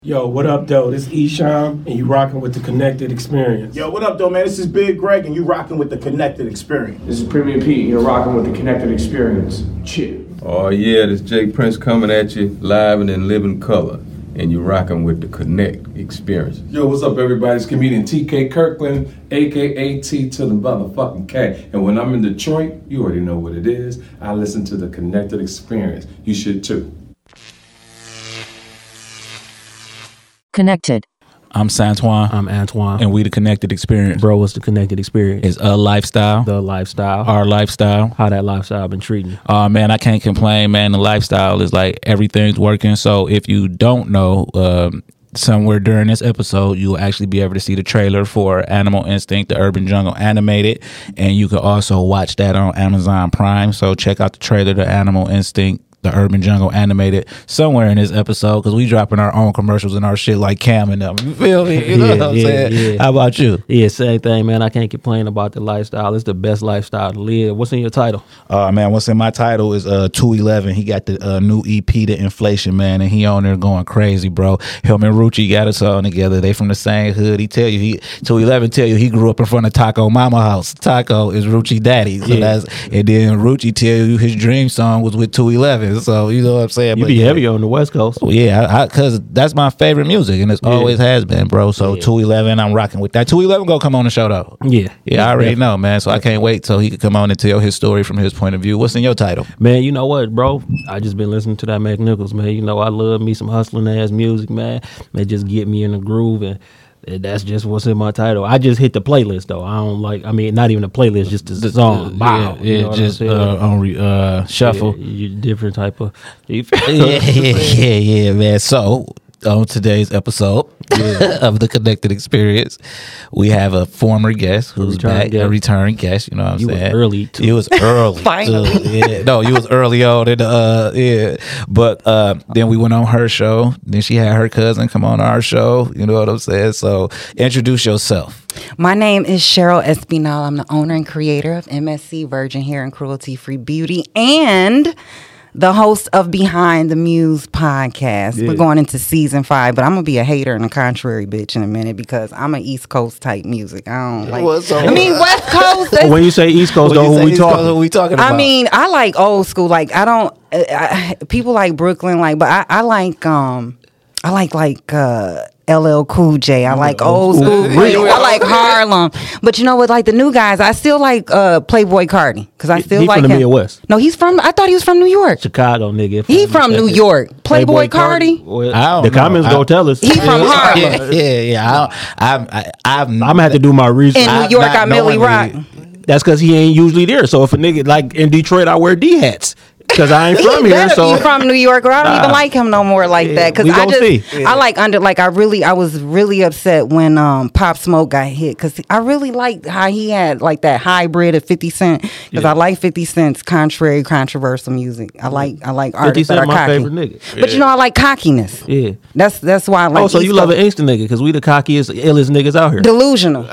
Yo, what up, though? This is Esham, and you rocking with the Connected Experience. Yo, what up, though, man? This is Big Greg, and you rocking with the Connected Experience. This is Premium Pete, you're rocking with the Connected Experience. Chill. Oh yeah, this Jake Prince coming at you live and in living color, and you're rocking with the Connect Experience. Yo, what's up, everybody? It's comedian TK Kirkland, aka T to the motherfucking K. And when I'm in Detroit, you already know what it is. I listen to the Connected Experience. You should too. Connected. I'm Santoine. I'm Antoine. And we the Connected Experience. Bro, what's the Connected Experience? It's a lifestyle. The lifestyle. Our lifestyle. How that lifestyle been treating you? Oh, man, I can't complain, man. The lifestyle is like everything's working. So if you don't know, somewhere during this episode, you'll actually be able to see the trailer for Animal Instinct, the Urban Jungle animated. And you can also watch that on Amazon Prime. So check out the trailer to Animal Instinct, the Urban Jungle animated, somewhere in this episode, because we dropping our own commercials and our shit like Cam and them. You feel me? You know what I'm saying? Yeah. How about you? Yeah, same thing, man. I can't complain about the lifestyle. It's the best lifestyle to live. What's in your title? Man, what's in my title is 211. He got the new EP, The Inflation, man, and he on there going crazy, bro. Him and Rucci got a song together. They from the same hood. He tell you, 211 tell you he grew up in front of Taco Mama house. Taco is Rucci daddy. So and then Rucci tell you his dream song was with 211. So you know what I'm saying. You be heavy on the West Coast. Yeah, because that's my favorite music, and it's always has been, bro. So 211, I'm rocking with that. 211 gonna come on the show though. Yeah, I already know, man. So I can't wait till he could come on and tell his story from his point of view. What's in your title, man? You know what, bro? I just been listening to that Mac Nichols, man. You know I love me some hustling ass music, man. They just get me in the groove, and that's just what's in my title. I just hit the playlist though. I don't like. I mean, not even the playlist, just the song. Wow, you know just on shuffle. You different type of. Yeah, man. So on today's episode of the Connected Experience, we have a former guest who's back, a return guest. You know what I'm saying? Was early too. You was early. Finally. No, you was early on. But then we went on her show. Then she had her cousin come on our show. You know what I'm saying? So introduce yourself. My name is Cheryl Espinal. I'm the owner and creator of MSC Virgin Hair and Cruelty Free Beauty and the host of Behind the Muse podcast. Yeah. We're going into season 5, but I'm gonna be a hater and a contrary bitch in a minute because I'm an East Coast type music. I don't like. I mean West Coast. When you say East Coast, though, who we talking about? I mean, I like old school. Like I don't. People like Brooklyn, but I like LL Cool J. I like old school. I like Harlem. But you know what? Like the new guys, I still like Playboy Cardi because I still like him. He's from the Midwest. No, he's from. I thought he was from New York. Chicago nigga. He from New York. Playboy Cardi. Well, the comments gonna tell us. He from Harlem. Yeah. I'm gonna have to do my research. In New York, I Millie Rock. That's because he ain't usually there. So if a nigga like in Detroit, I wear D hats. Because I ain't from here, so you from New York, or I don't even like him no more like that. Because I was really upset when Pop Smoke got hit. Because I really liked how he had like that hybrid of 50 Cent. Because I like 50 Cent's controversial music. I like artists that are cocky. Favorite nigga. But you know, I like cockiness. Yeah, that's why I like. Oh, so you love an Inkster nigga? Because we the cockiest, illest niggas out here. Delusional.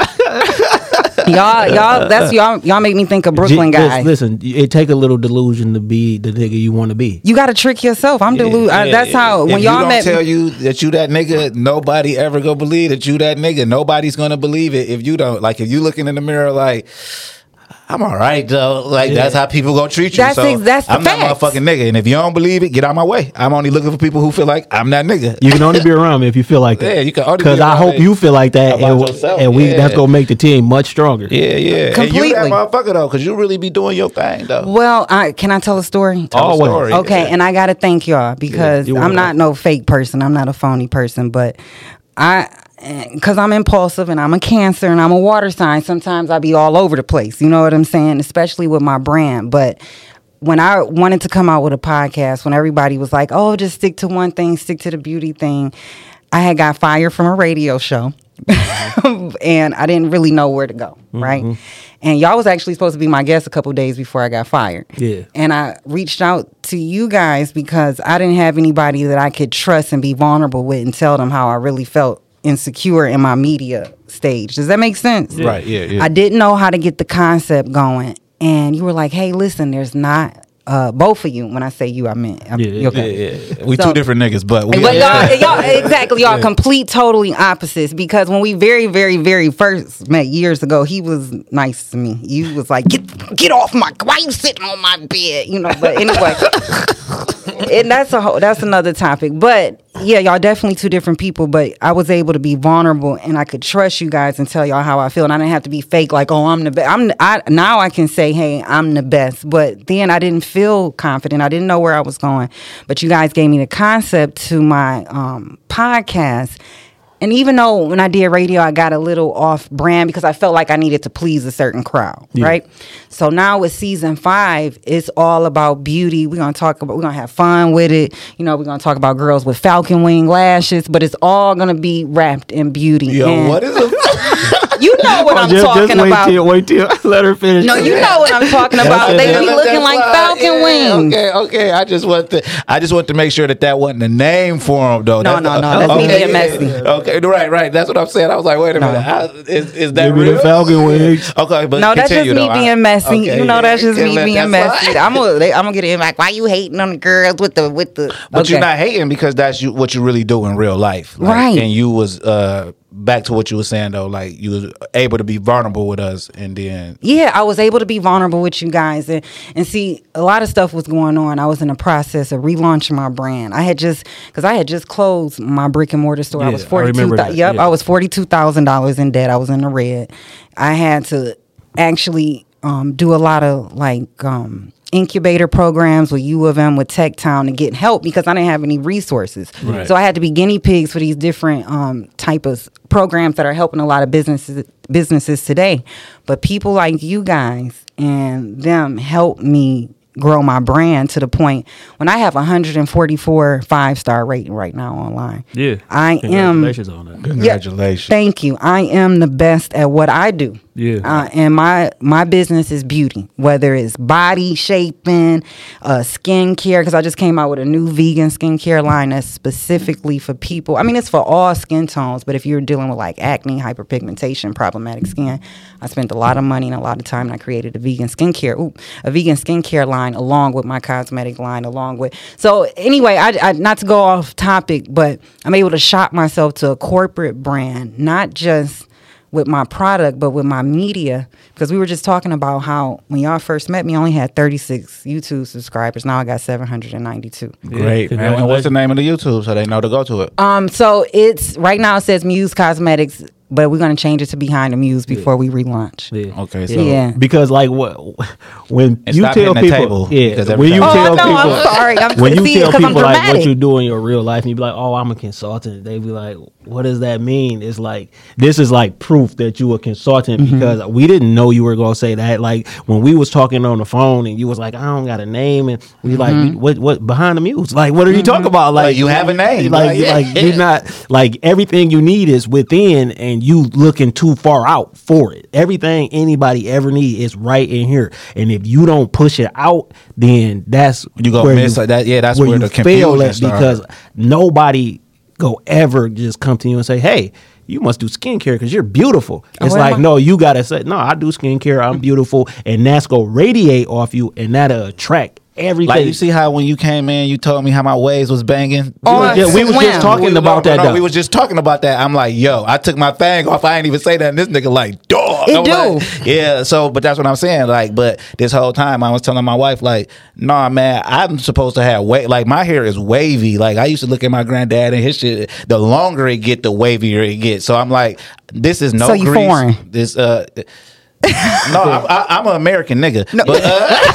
Y'all make me think of Brooklyn guys. Listen, it take a little delusion to be the nigga you want to be. You got to trick yourself. I'm delusional. That's how when y'all met. Tell you that you that nigga, nobody ever gonna believe that you that nigga. Nobody's gonna believe it if you don't. Like if you looking in the mirror like, I'm all right though. Like that's how people gonna treat you. That's the facts. I'm not motherfucking nigga. And if you don't believe it, get out my way. I'm only looking for people who feel like I'm that nigga. You can only be around me if you feel like that. Yeah, you can only. Because I hope you feel like that, that's gonna make the team much stronger. Yeah. Completely. And you that motherfucker though, because you really be doing your thing though. Well, can I tell a story? Tell a story. Okay, and I gotta thank y'all because I'm not no fake person. I'm not a phony person, but because I'm impulsive and I'm a Cancer and I'm a water sign, sometimes I be all over the place. You know what I'm saying? Especially with my brand. But when I wanted to come out with a podcast, when everybody was like, oh, just stick to one thing, stick to the beauty thing, I had got fired from a radio show. And I didn't really know where to go, right? And y'all was actually supposed to be my guest a couple days before I got fired. Yeah. And I reached out to you guys because I didn't have anybody that I could trust and be vulnerable with and tell them how I really felt insecure in my media stage. Does that make sense? Right, yeah. I didn't know how to get the concept going. And you were like, hey, listen, there's not both of you. When I say you, I meant okay. We two different niggas, but y'all exactly, y'all complete, totally opposites. Because when we very, very, very first met years ago, he was nice to me. You was like, get off my, why you sitting on my bed? You know. But anyway, and that's another topic. But yeah, y'all definitely two different people. But I was able to be vulnerable, and I could trust you guys and tell y'all how I feel, and I didn't have to be fake. Like, oh, I'm the best. Now I can say, hey, I'm the best. But then I didn't feel confident. I didn't know where I was going. But you guys gave me the concept to my podcast. And even though when I did radio, I got a little off brand because I felt like I needed to please a certain crowd, right? So now with season 5, it's all about beauty. We're gonna have fun with it. You know, we're gonna talk about girls with falcon wing lashes, but it's all gonna be wrapped in beauty. Yo, what is it? You know what I'm talking about. Wait till I let her finish. No, you know what I'm talking about. They be looking like falcon wings. Okay. I just want to make sure that wasn't the name for them, though. No. That's me being messy. Okay, right. That's what I'm saying. I was like, wait a minute. Is that real? The falcon wings. Okay, but no, that's just me being messy. Okay, you know, that's just me being messy. I'm gonna get in like, why you hating on the girls with the? But you're not hating because that's what you really do in real life, like, right? And you was back to what you were saying though, like you was able to be vulnerable with us, and then I was able to be vulnerable with you guys, and see, a lot of stuff was going on. I was in the process of relaunching my brand. I had just closed my brick and mortar store. I was I was $42,000 in debt. I was in the red. I had to actually do a lot of incubator programs with U of M, with Tech Town, to get help because I didn't have any resources. Right. So I had to be guinea pigs for these different type of programs that are helping a lot of businesses today. But people like you guys and them helped me grow my brand to the point when I have 144 5-star rating right now online. Yeah. Congratulations on that. Congratulations. Thank you. I am the best at what I do. Yeah. And my business is beauty, whether it's body shaping, skincare, because I just came out with a new vegan skincare line that's specifically for people. I mean, it's for all skin tones, but if you're dealing with like acne, hyperpigmentation, problematic skin, I spent a lot of money and a lot of time, and I created a vegan skincare line along with my cosmetic line, So anyway, I not to go off topic, but I'm able to shop myself to a corporate brand, not just with my product, but with my media. Because we were just talking about how when y'all first met me, I only had 36 YouTube subscribers. Now I got 792. Great, man. And what's the name of the YouTube so they know to go to it? So it's right now it says Muse Cosmetics, but we're gonna change it to Behind the Muse before we relaunch. Yeah. Okay. So because like when you tell people, when you tell people, I'm sorry. When you tell people like what you do in your real life, and you be like, "Oh, I'm a consultant," they be like, "What does that mean?" It's like this is like proof that you a consultant because we didn't know you were gonna say that. Like when we was talking on the phone, and you was like, "I don't got a name," and we like, "What Behind the Muse? Like, what are you talking about? Like, you have a name? Like you're not like everything you need is within, and you looking too far out for it. Everything anybody ever need is right in here, and if you don't push it out, then that's you gonna miss that. Yeah, that's where the confusion starts. Because nobody go ever just come to you and say, "Hey, you must do skincare because you're beautiful." It's like, no, you gotta say, "No, I do skincare. I'm beautiful," and that's gonna radiate off you, and that'll attract everything. Like you see how when you came in, you told me how my waves was banging. We was just talking about that. No, we was just talking about that. I'm like, yo, I took my thing off. I ain't even say that. And this nigga like, dog. Like, yeah. So, but that's what I'm saying. Like, but this whole time I was telling my wife, like, nah, man, I'm supposed to have like my hair is wavy. Like I used to look at my granddad and his shit. The longer it get, the wavier it gets. So I'm like, this is no. So you foreign? This no, I'm an American nigga. No. But,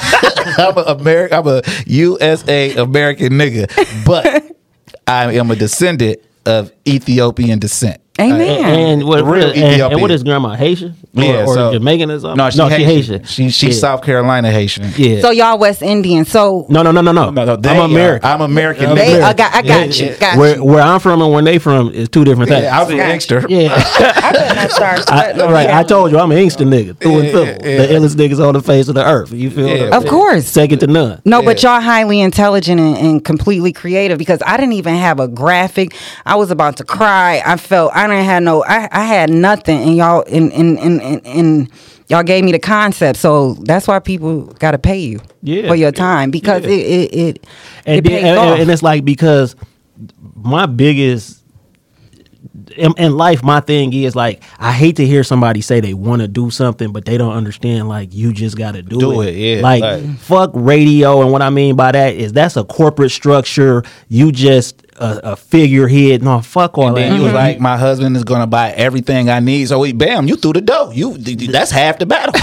I'm a USA American nigga, but I am a descendant of Ethiopian descent. Amen. And what is grandma, Haitian? Or Jamaican or something? No, she Haitian. She's South Carolina Haitian. Yeah. So y'all West Indian. So no. I'm American. I'm American. I got you. Where I'm from and where they from is two different things. I was an gangster. Yeah. I told you I'm an gangster nigga through and through. The illest niggas on the face of the earth. You feel? Yeah, of course. Second to none. No, but y'all highly intelligent and completely creative because I didn't even have a graphic. I was about to cry. I I didn't have no. I had nothing, and y'all and y'all gave me the concept. So that's why people got to pay you for your time, because it pays off. And it's like, because my biggest in life, my thing is, like, I hate to hear somebody say they want to do something, but they don't understand, like, you just got to do it. Yeah, like, fuck radio. And what I mean by that is that's a corporate structure. You just a figurehead. No, fuck all and that. then you was like, my husband is gonna buy everything I need. So bam, you threw the dough. That's half the battle.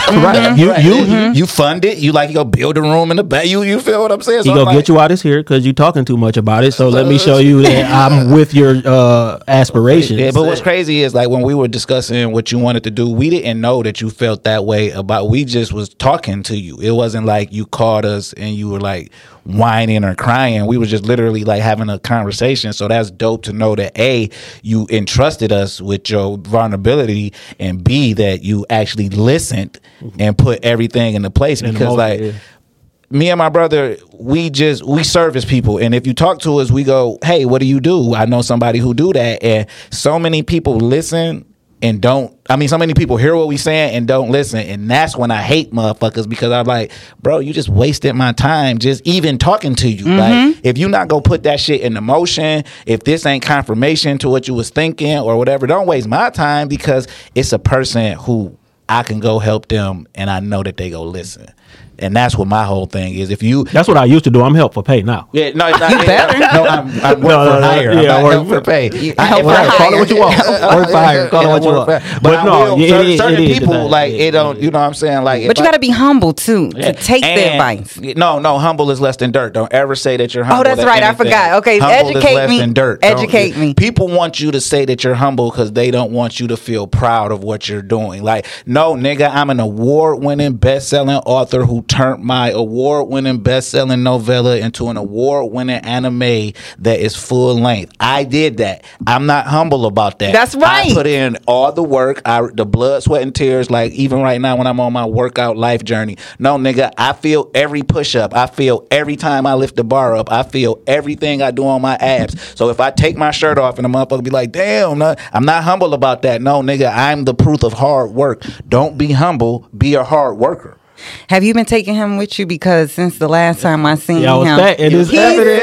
Right. You fund it. You go build a room in the back. You feel what I'm saying? So he gonna get you out of here because you talking too much about it. So let me show you that I'm with your aspirations. Yeah, but what's crazy is, like, when we were discussing what you wanted to do, we didn't know that you felt that way about. We just was talking to you. It wasn't like you called us and you were like whining or crying. We was just literally like having a conversation. So that's dope to know that A, you entrusted us with your vulnerability, and B, that you actually listened and put everything into place. Because me and my brother, we service people, and if you talk to us, we go, hey, what do you do? I know somebody who do that. And so many people listen and so many people hear what we saying and don't listen. And that's when I hate motherfuckers, because I'm like, bro, you just wasted my time just even talking to you. Like, if you not gonna put that shit into motion, if this ain't confirmation to what you was thinking or whatever, don't waste my time, because it's a person who I can go help them and I know that they go listen. And that's what my whole thing is. That's what I used to do. I'm help for pay now. Yeah, no, it's not. You better. No, I'm working for hire. Yeah, I'm not help for pay. Call it what you want. Work for hire. Call it what you want. But no, certain people, like, it don't. You know what I'm saying? Like, but you got to be humble too to take the advice. No, humble is less than dirt. Don't ever say that you're humble. Oh, that's right. I forgot. Okay, humble educate is less me. Than dirt. Educate me. People want you to say that you're humble because they don't want you to feel proud of what you're doing. Like, no, nigga, I'm an award-winning, best-selling author who turned my award-winning, best-selling novella into an award-winning anime that is full length. I did that. I'm not humble about that. That's right. I put in all the work, the blood, sweat, and tears. Like, even right now when I'm on my workout life journey. No, nigga, I feel every push-up. I feel every time I lift the bar up. I feel everything I do on my abs. So if I take my shirt off and the motherfucker be like, damn, I'm not humble about that. No, nigga, I'm the proof of hard work. Don't be humble. Be a hard worker. Have you been taking him with you? Because since the last time I seen him, it is evident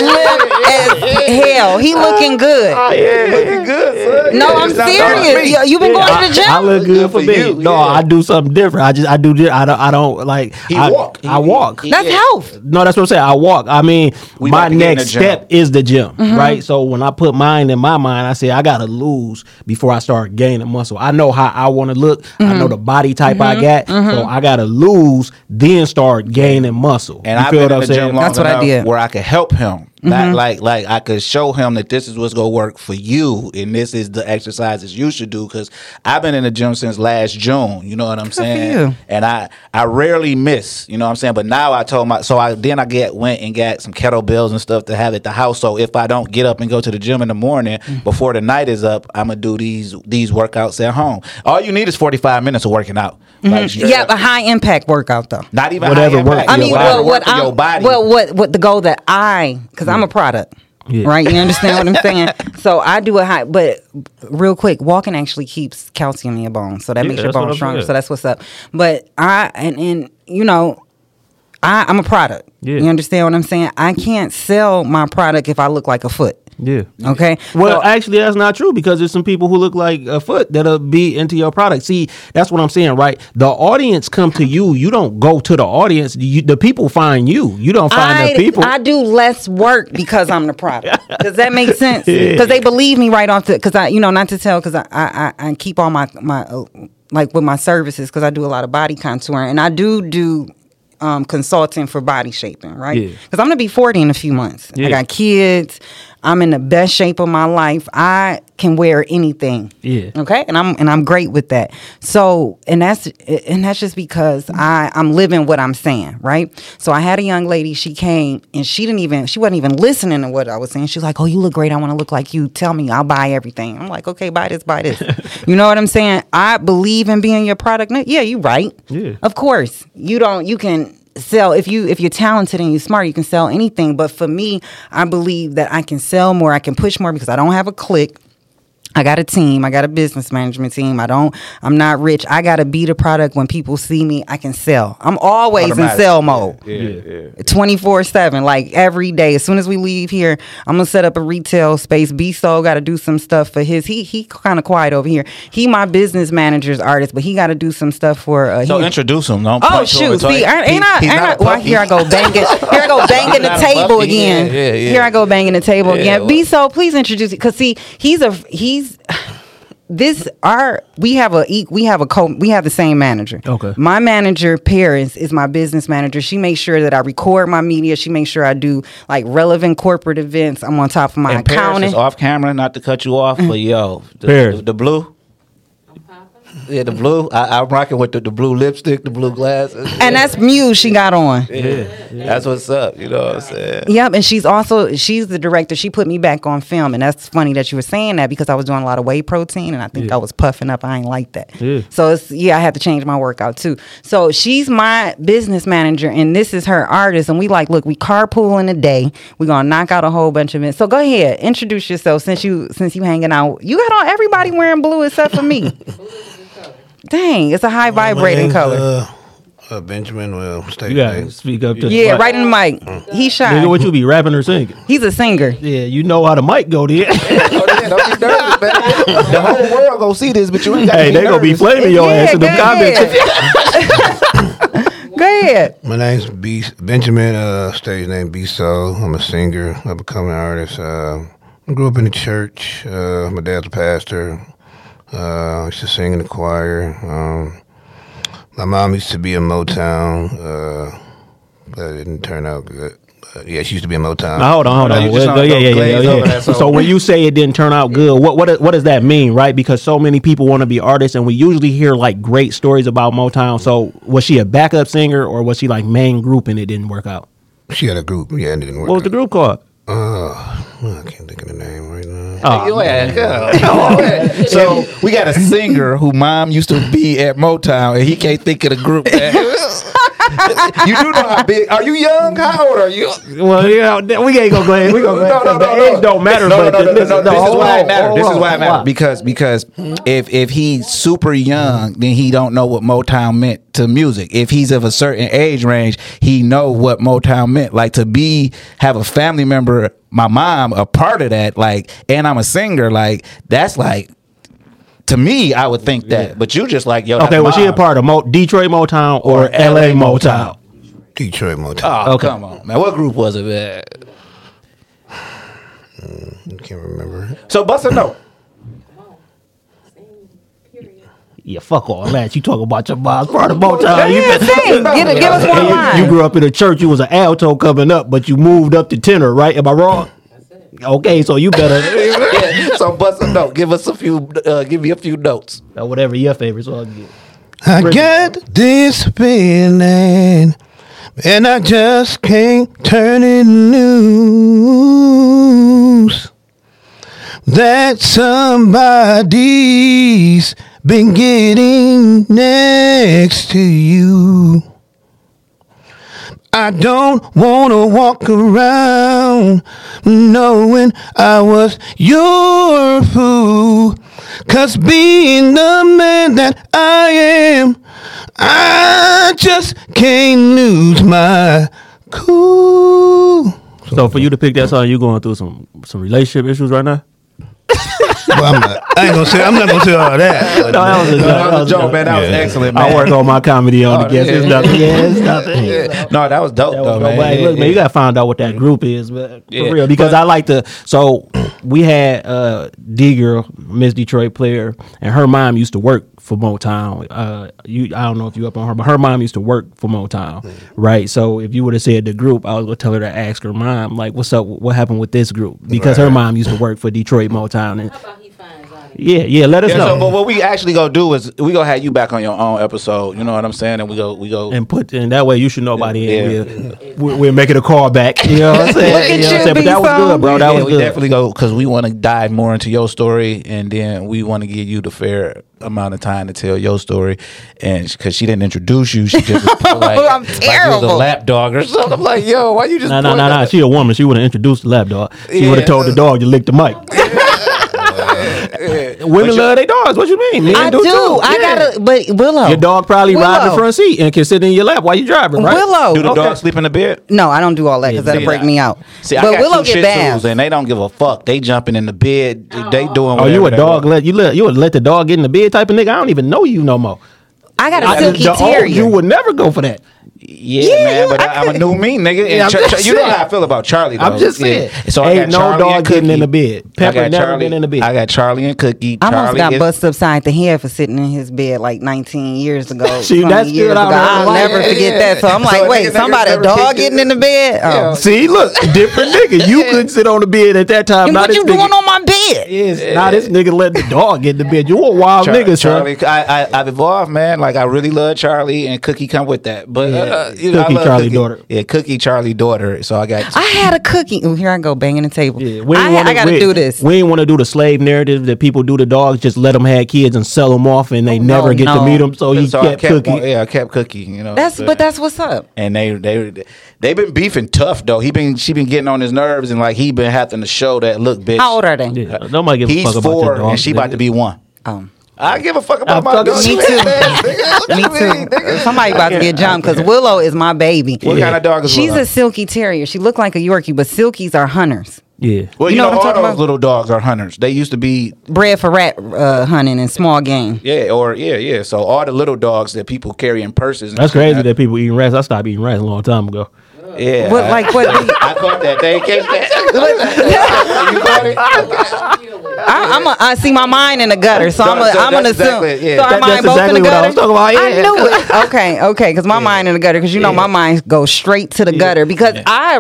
as hell. He looking good. Oh, yeah, looking good, son. No, I'm serious. You been going to the gym? I look good for me. No, I do something different. I don't like. I walk. That's health. No, that's what I'm saying. I walk. I mean, my next step is the gym, right? So when I put mine in my mind, I say I gotta lose before I start gaining muscle. I know how I want to look. I know the body type I got, so I gotta lose, then start gaining muscle. And I've been in the gym long enough where I could help him. Like I could show him that this is what's gonna work for you, and this is the exercises you should do. Because I've been in the gym since last June. You know what I'm saying? And I rarely miss. You know what I'm saying? But now I told went and got some kettlebells and stuff to have at the house. So if I don't get up and go to the gym in the morning before the night is up, I'm gonna do these workouts at home. All you need is 45 minutes of working out. Like, a high impact workout though. Not even whatever high impact. I mean, your body. what the goal that because I'm a product. Yeah. Right, you understand what I'm saying? So I do a high, but real quick, walking actually keeps calcium in your bones, so that makes your bones stronger. So that's what's up. But I'm a product. Yeah. You understand what I'm saying? I can't sell my product if I look like a foot. Yeah. Okay. Well, actually, that's not true, because there's some people who look like a foot that'll be into your product. See, that's what I'm saying, right? The audience come to you. You don't go to the audience. The people find you. You don't find the people. I do less work because I'm the product. Does that make sense? Because they believe me right off the. Because not to tell, because I keep all my like with my services, because I do a lot of body contouring, and I do consulting for body shaping, right? Because I'm gonna be 40 in a few months. I got kids. I'm in the best shape of my life. I can wear anything. Yeah. Okay. And I'm great with that. So and that's just because I'm living what I'm saying, right? So I had a young lady. She came and she wasn't even listening to what I was saying. She was like, "Oh, you look great. I want to look like you. Tell me, I'll buy everything." I'm like, "Okay, buy this, buy this." You know what I'm saying? I believe in being your product. Yeah, you're right. Yeah. Of course, you can sell if you're talented and you're smart, you can sell anything. But for me, I believe that I can sell more, I can push more, because I don't have a clique. I got a team. I got a business management team. I'm not rich. I got to be the product. When people see me, I can sell. I'm always in sell mode. 24/7, like every day. As soon as we leave here, I'm going to set up a retail space. B-Soul got to do some stuff for his. He kind of quiet over here. He my business manager's artist, but he got to do some stuff for. So introduce him. Don't oh, shoot. See, ain't I well, here I go banging. Here I go banging the table again. Here I go banging the table again. Well. B-Soul, please introduce it. Because see, we have the same manager. Okay. My manager, Paris, is my business manager. She makes sure that I record my media. She makes sure I do like relevant corporate events. I'm on top of my accounting. Paris is off camera, not to cut you off, but yo, the blue. Yeah, the blue. I'm rocking with the blue lipstick, the blue glasses. And that's Muse she got on. Yeah, that's what's up. You know what I'm saying? Yep, and she's the director. She put me back on film, and that's funny that you were saying that because I was doing a lot of whey protein, and I think I was puffing up. I ain't like that. Yeah. So I had to change my workout too. So she's my business manager, and this is her artist. And we look, we carpool in a day. We're gonna knock out a whole bunch of events. So go ahead, introduce yourself since you hanging out. You got on everybody wearing blue except for me. Dang, it's a high vibrating color. Benjamin will stay. You gotta speak up to right in the mic. He shy. Nigga, what you be rapping or singing? He's a singer. Yeah, you know how the mic go there. Don't be nervous, man. The whole world gonna see this, but you ain't got Hey, they gonna be flaming your ass in the comments. Go ahead. My name's Benjamin. Stage name B-Soul. I'm a singer, up and coming artist. I grew up in the church. My dad's a pastor. I used to sing in the choir. My mom used to be in Motown. That didn't turn out good. Yeah, she used to be in Motown. Now, hold on. Yeah. So when you say it didn't turn out good, what does that mean, right? Because so many people want to be artists, and we usually hear like great stories about Motown. So was she a backup singer, or was she like main group and it didn't work out? She had a group. Yeah, and it didn't work out. What was the group called? I can't think of the name right now. So we got a singer who mom used to be at Motown, and he can't think of the group. You do know how big. Are you young? How old are you? Well, yeah, we ain't gonna go ahead. We gonna go ahead. The age don't matter. This is why it matters. This is why it matters because if he's super young, then he don't know what Motown meant to music. If he's of a certain age range, he know what Motown meant. Like have a family member, my mom, a part of that. Like, and I'm a singer. Like that's like. To me, I would think that, but you just like, yo. Okay, was she a part of Detroit Motown or LA Motown? Detroit Motown. Oh, okay. Come on, man. What group was it, man? I can't remember. So, bust a note. Yeah, fuck all that. You talk about your mom's part of Motown. Give us one line. You grew up in a church. You was an alto coming up, but you moved up to tenor, right? Am I wrong? Okay, so you better. So bust a note. Give us a few. Give me a few notes. Whatever your favorite song is. I got this feeling, and I just can't turn it loose. That somebody's been getting next to you. I don't want to walk around knowing I was your fool. 'Cause being the man that I am, I just can't lose my cool. So for you to pick that song, you going through some relationship issues right now? Well, I'm not gonna say all that. No, that was a joke, man. That was excellent, man. I work on my comedy on the guest. It's nothing. It's nothing. No, that was dope, though, man. Look, man, you gotta find out what that group is, but for real, because I like to. So we had D-Girl, Miss Detroit player, and her mom used to work for Motown. I don't know if you up on her, but her mom used to work for Motown, right? So if you would have said the group, I was gonna tell her to ask her mom, like, what's up? What happened with this group? Because her mom used to work for Detroit Motown. And yeah, let us know. So, but what we actually gonna do is we gonna have you back on your own episode. You know what I'm saying? And we go and that way you should know about it. We'll make it a call back. You know what I'm saying? But that was good, bro. That was good. We definitely go because we want to dive more into your story, and then we want to give you the fair amount of time to tell your story. And because she didn't introduce you, she just was like, I'm terrible. Like you was a lap dog or something. I'm like, yo, why you just nah. She a woman. She would have introduced the lap dog. She would have told the dog to lick the mic. Women love their dogs. What you mean? Men I do. too. I gotta. But Willow, your dog probably ride in the Willow. front seat and can sit in your lap while you driving, right? Willow. Do the dog sleep in the bed? No, I don't do all that because that'll break me out. See, I but got Willow two get Shih baths. Tzus and they don't give a fuck. They jumping in the bed. They doing. Oh, you a whatever they dog? want. You would let the dog get in the bed type of nigga? I don't even know you no more. I got a silky terrier. You would never go for that. Yeah, man, but I'm a new me, nigga. And Yeah, I'm just you know saying. how I feel about Charlie, though. I'm just saying. Yeah. So I Ain't got no Charlie dog and getting Cookie. in the bed. I Pepper got never Charlie, been in the bed. I got Charlie and Cookie. I almost Charlie got is- busted upside the head for sitting in his bed like 19 years ago. See, 20 that's years good. ago. I'll never forget that. So I'm like, So wait, niggas somebody, a never dog kicked getting it. in the bed? Oh. See, look, different nigga. You couldn't sit on the bed at that time. And Now what this you nigga- doing on my bed? Now this nigga letting the dog get in the bed. You a wild nigga, Charlie, Charlie. I've evolved, man. Like I really love Charlie and Cookie come with that. But you know, Cookie, I love Charlie, Cookie. daughter. Yeah, Cookie, Charlie, daughter. So I got. I had a cookie. Oh, here I go banging the table. Yeah, I got to do this. We ain't want to do the slave narrative that people do to dogs. Just let them have kids and sell them off, and they never get to meet them. So he So I kept Cookie. I kept Cookie. You know, But that's what's up. And they've been beefing tough though. She been getting on his nerves and like he been having to show that look, bitch. How old are they? Yeah, nobody give a He's fuck about 4 your dog. and she about to be 1. I give a fuck about my dog. Me too. Me too. Somebody about to get jumped because Willow is my baby. What kind of dog is She's Willow? a silky terrier. She looked like a Yorkie, but silkies are hunters. Yeah. Well, You know what I'm all talking those about? little dogs are hunters. They used to be Bred for rat hunting and small game. yeah. So all the little dogs that people carry in purses. and That's shit, crazy that people eating rats. I stopped eating rats a long time ago. Yeah. What, like what? I caught that. They catch that. You caught it? I see my mind in the gutter, so I'm gonna that's assume. exactly- yeah. So our That's mind both in the exactly what I gutter. was talking about, yeah. I knew it. Okay, because my mind in the gutter, because you know my mind goes straight to the gutter. Because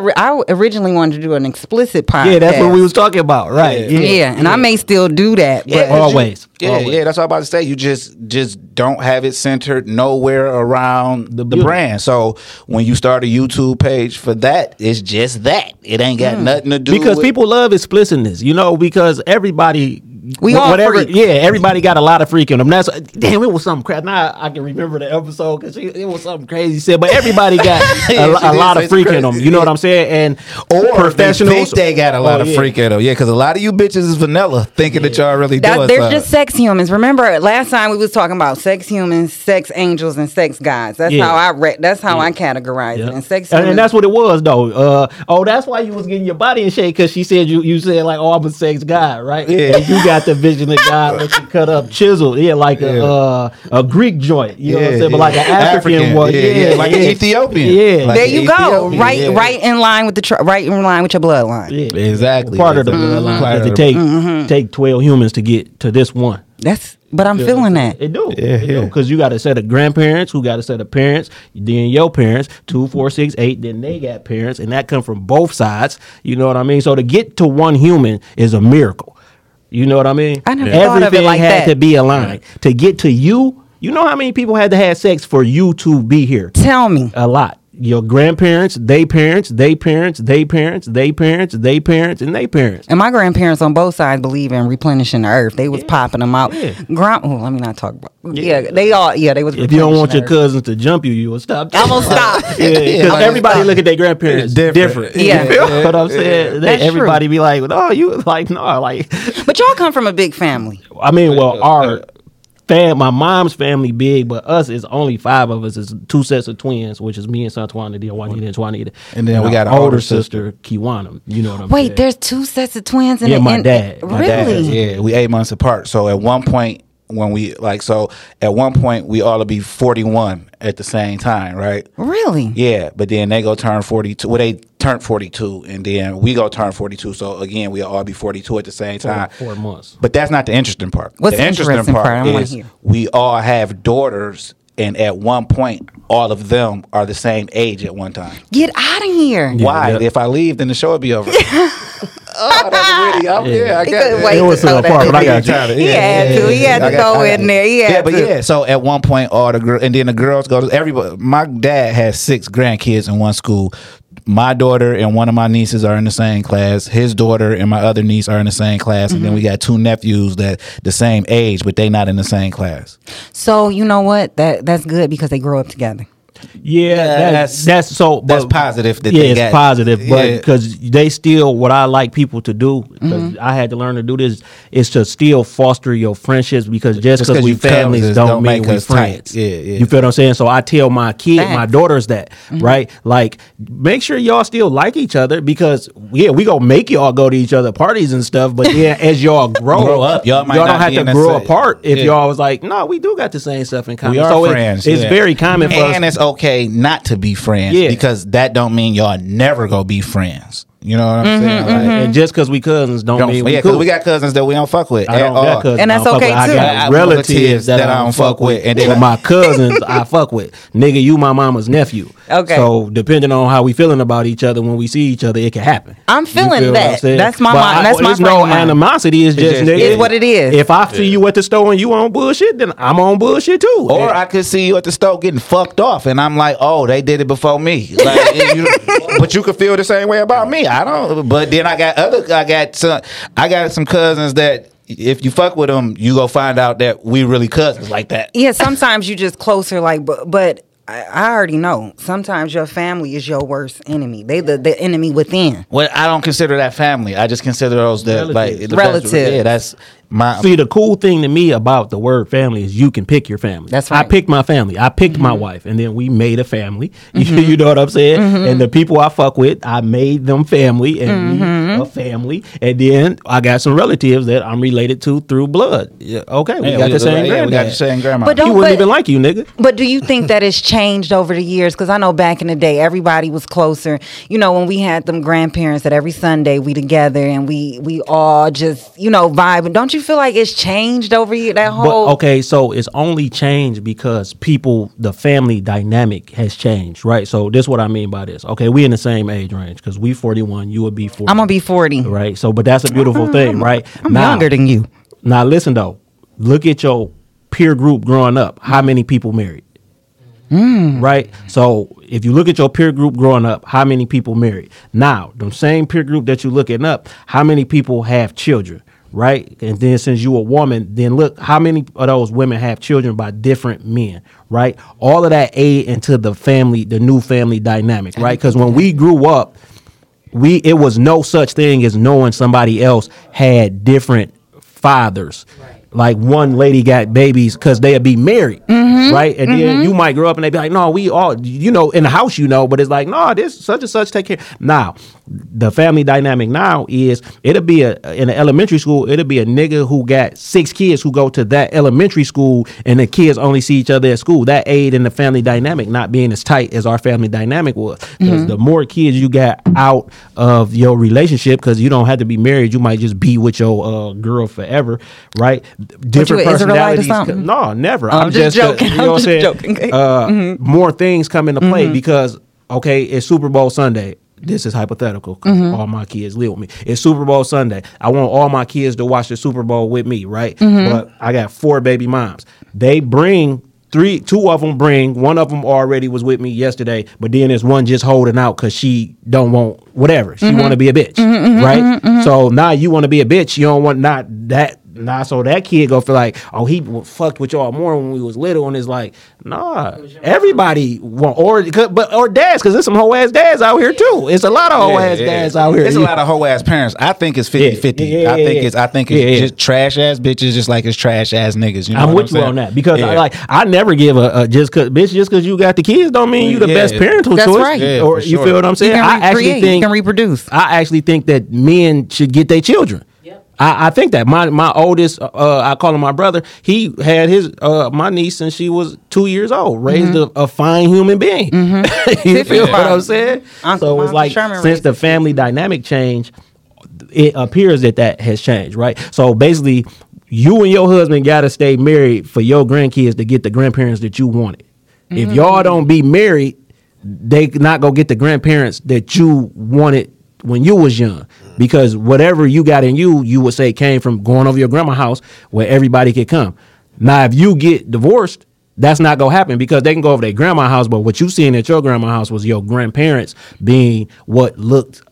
I originally wanted to do an explicit podcast. Yeah, that's what we was talking about, right? Yeah, and I may still do that, but Yeah, Always. Yeah, that's what I'm about to say. You just don't have it centered nowhere around the brand. So when you start a YouTube page for that, it's just that. It ain't got nothing to do Because with people love explicitness, because everybody We all whatever, freak. yeah, everybody got a lot of freak in them. That's damn, it was something crazy. Now I can remember the episode because it was something crazy said, but everybody got a lot of freak in them. You know what I'm saying? And or professionals, they got a lot of freak in them. Yeah, because a lot of you bitches is vanilla, thinking that y'all really doing they're something. just sex humans. Remember last time we was talking about sex humans, sex angels, and sex gods. That's how I that's how I categorize it. And sex humans, and that's what it was though. That's why you was getting your body in shape because she said you said like, oh, I'm a sex guy, right? Yeah. And you got the vision of God that you cut up chisel, like a Greek joint, you know what I'm saying? But like an African one, like an Ethiopian. Yeah, Like there an you go. Ethiopian, Right in line with the right in line with your bloodline. yeah. Exactly. Part of the bloodline. Part of It the- take 12 humans to get to this one. But I'm feeling that. It do. Because you got a set of grandparents who got a set of parents, then your parents, 2, 4, 6, 8, then they got parents, and that come from both sides. You know what I mean? So to get to one human is a miracle. You know what I mean? I never thought of it Everything like had that. to be aligned. To get to you, you know how many people had to have sex for you to be here? Tell me. A lot. Your grandparents, they parents, they parents, they parents, they parents, they parents, and they parents. And my grandparents on both sides believe in replenishing the earth. They was popping them out. Yeah. Let me not talk about. They was. If you don't want your replenishing the earth. cousins to jump you will stop. I'm gonna stop. Because everybody look at their grandparents different. Yeah. You feel what I'm saying? That's Everybody be like, "Oh, you like no, like." But y'all come from a big family. I mean, well, my mom's family big, but us is only 5 of us. It's 2 sets of twins, which is me and Santuana, then Juanita and Juanita, And then we got an an older sister, Kiwana. You know what I'm saying? Wait, there's 2 sets of twins in Yeah, it. my dad. My dad, Really? yeah, we 8 months apart. So at one point when we at one point we ought to be 41 at the same time, right? Really? Yeah, but then they go turn 42. Well, they turn 42, and then we go turn 42. So again, we all be 42 at the same time. 4 months. But that's not the interesting part. What's the interesting part? I wanna is hear. we all have daughters, and at one point, all of them are the same age at one time. Get out of here. Why? yeah. If I leave, then the show would be over. Oh, that's witty. I He got couldn't it. wait It was to throw a part, that but I in. got you. He had to. He had to go in there. He had But to. yeah. So at one point, all the girls, and then the girls go to everybody. My dad has 6 grandkids in one school. My daughter and one of my nieces are in the same class. His daughter and my other niece are in the same class, and then we got 2 nephews that the same age, but they not in the same class. So you know what? That's good because they grow up together. Yeah, that's so. That's positive. That yeah, they it's got, positive, but yeah. because they still, what I like people to do, because I had to learn to do this, is to still foster your friendships. Because just because we you families cousins don't don't mean make we us friends. tight. Yeah. You feel what I'm saying? So I tell my kid, my Facts. daughters that, right? Like, make sure y'all still like each other, because we gonna make y'all go to each other parties and stuff. But yeah, as y'all grow up, y'all might don't not have be to in the grow same- apart if Yeah. y'all was like, no, we do got the same stuff in common. We are so friends. It's yeah. very common for us. And it's okay not to be friends, Yeah. because that don't mean y'all never go be friends. You know what I'm saying? Like, And just because we cousins don't mean we yeah, because cool. we got cousins that we don't fuck with. I don't at got all. cousins. And that's I don't fuck okay, with. I too. got I have relatives that I don't fuck with. and then But my cousins I fuck with. Nigga, you my mama's nephew. Okay. So depending on how we feeling about each other when we see each other, it can happen. I'm You feeling feel what I'm that. saying? That's my But mind. That's my there's frame no of mind. animosity. It's just nigga. It's what it is. If I see you at the store and you on bullshit, then I'm on bullshit too. Or I could see you at the store getting fucked off, and I'm like, "Oh, they did it before me." Like, but you could feel the same way about me. I don't. But then I got some cousins that if you fuck with them, you go find out that we really cousins like that. Yeah, sometimes you just closer, like, but I already know. Sometimes your family is your worst enemy. They the enemy within. Well, I don't consider that family. I just consider those that like Relatives. Yeah, that's my. See, the cool thing to me about the word family is you can pick your family. That's right. I picked my family. I picked my wife, and then we made a family. You know what I'm saying? And the people I fuck with, I made them family, and we a family. And then I got some relatives that I'm related to through blood. Yeah, okay, we got the same We granddad. got the same grandma. But He don't- wouldn't but- even like you, nigga. But do you think that it's changed over the years? Because I know back in the day, everybody was closer. You know, when we had them grandparents that every Sunday we together and we all just, vibing. Don't you feel like it's changed over here? That whole But okay, so it's only changed because the family dynamic has changed, right? So this is what I mean by this. Okay, we in the same age range because we 41, you would be 40. I'm gonna be 40. Right. So, but that's a beautiful thing, right? I'm younger than you. Now, listen though. Look at your peer group growing up. How many people married? Right. So, if you look at your peer group growing up, how many people married? Now, the same peer group that you're looking up, how many people have children? Right. And then since you a woman, then look how many of those women have children by different men. Right. All of that aid into the new family dynamic. Right. Because when we grew up, it was no such thing as knowing somebody else had different fathers. Like one lady got babies because they'd be married, right? And then you might grow up and they'd be like, no, we all, in the house, but it's like, no, this such and such take care. Now, the family dynamic now is it'll be in an elementary school, it'll be a nigga who got 6 kids who go to that elementary school and the kids only see each other at school. That aid in the family dynamic not being as tight as our family dynamic was. Because the more kids you got out of your relationship, because you don't have to be married, you might just be with your girl forever, right? Different you an Israelite or personalities. something? No, never. I'm just joking. You know what I'm I'm just saying? joking. More things come into play because, okay, it's Super Bowl Sunday. This is hypothetical because all my kids live with me. It's Super Bowl Sunday. I want all my kids to watch the Super Bowl with me, right? But I got 4 baby moms. They bring 2 of them bring. One of them already was with me yesterday, but then there's one just holding out because she don't want whatever. She want to be a bitch, right? So now you want to be a bitch. You don't want not that. Nah, so that kid go feel like, oh, he fucked with y'all more when we was little, and it's like, nah, everybody want or dads, because there's some hoe ass dads out here too. It's a lot of hoe ass dads out here. There's a lot of hoe ass parents. I think it's 50-50. I think it's just trash ass bitches, just like it's trash ass niggas. You know I'm what with I'm you saying? on that because I never give a just because you got the kids don't mean you the best parental That's choice. right. Yeah, Or for you sure. feel what I'm saying? You can reproduce. I actually think that men should get their children. I think that my oldest, I call him my brother. He had my niece since she was 2 years old. Raised a fine human being. You feel what I'm saying? So it's like since the family dynamic changed, it appears that has changed, right? So basically, you and your husband got to stay married for your grandkids to get the grandparents that you wanted. If y'all don't be married, they not gonna get the grandparents that you wanted when you was young, because whatever you got in you would say came from going over your grandma's house where everybody could come. Now, if you get divorced, that's not gonna happen because they can go over their grandma's house, but what you seen at your grandma's house was your grandparents being what looked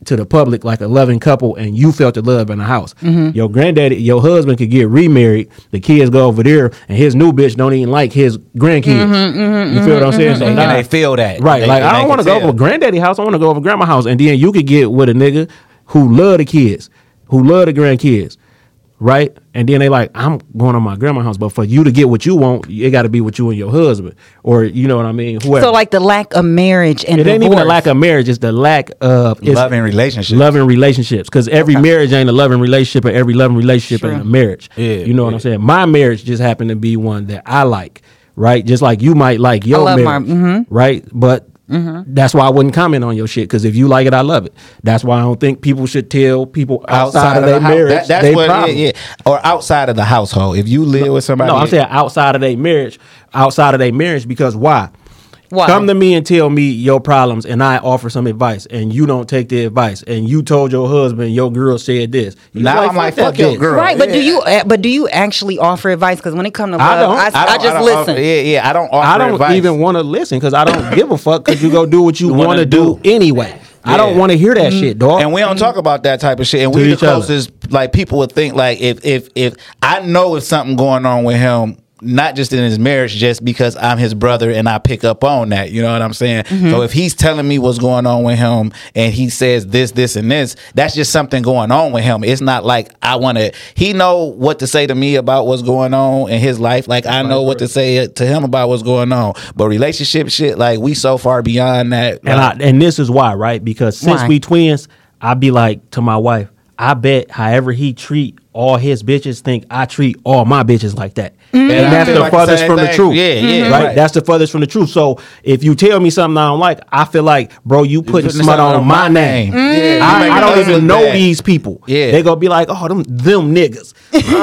to the public like a loving couple, and you felt the love in the house. Mm-hmm. Your granddaddy, your husband could get remarried. The kids go over there, and his new bitch don't even like his grandkids. Mm-hmm, You feel what I'm saying? And they feel that. Right. They- Like, I they don't want to can go tell. over granddaddy house. I want to go over grandma house. And then you could get with a nigga who love the kids, who love the grandkids. Right? And then they like, I'm going to my grandma's house. But for you to get what you want, it got to be with you and your husband. Or, you know what I mean? Whoever. So like the lack of marriage and it ain't divorce. even a lack of marriage. It's the lack of Loving relationships. Loving relationships. Because every marriage ain't a loving relationship, and every loving relationship ain't a marriage. Yeah, you know what I'm saying? My marriage just happened to be one that I like. Right? Just like you might like your love marriage. Right? But that's why I wouldn't comment on your shit. Because if you like it, I love it. That's why I don't think people should tell people outside of their the house. marriage. That's they what. problem. Yeah. Or outside of the household. If you live with somebody. No, I'm saying outside of their marriage. Outside of their marriage, because why? Why? Come to me and tell me your problems, and I offer some advice, and you don't take the advice, and you told your husband your girl said this. You Now I'm like, fuck your girl. Right, but do you actually offer advice? Because when it comes to love, I just don't listen. Yeah, I don't offer I don't advice. even want to listen because I don't give a fuck because you go do what you want to do anyway. I don't want to hear that shit, dog. And we don't talk about that type of shit. And To we the each other. closest, like people would think like if I know if something going on with him, not just in his marriage, just because I'm his brother and I pick up on that. You know what I'm saying? So if he's telling me what's going on with him and he says this, and this, that's just something going on with him. It's not like I want to, he know what to say to me about what's going on in his life. Like I know what to say to him about what's going on. But relationship shit, like we so far beyond that. And this is why, right? Because since we twins, I be like to my wife, I bet however he treat all his bitches think I treat all my bitches like that. And that's the furthest from the truth. Yeah, right? That's the furthest from the truth. So if you tell me something I don't like, I feel like, bro, you putting smut on my name. I don't even know these people. Yeah. They gonna be like, oh, them niggas.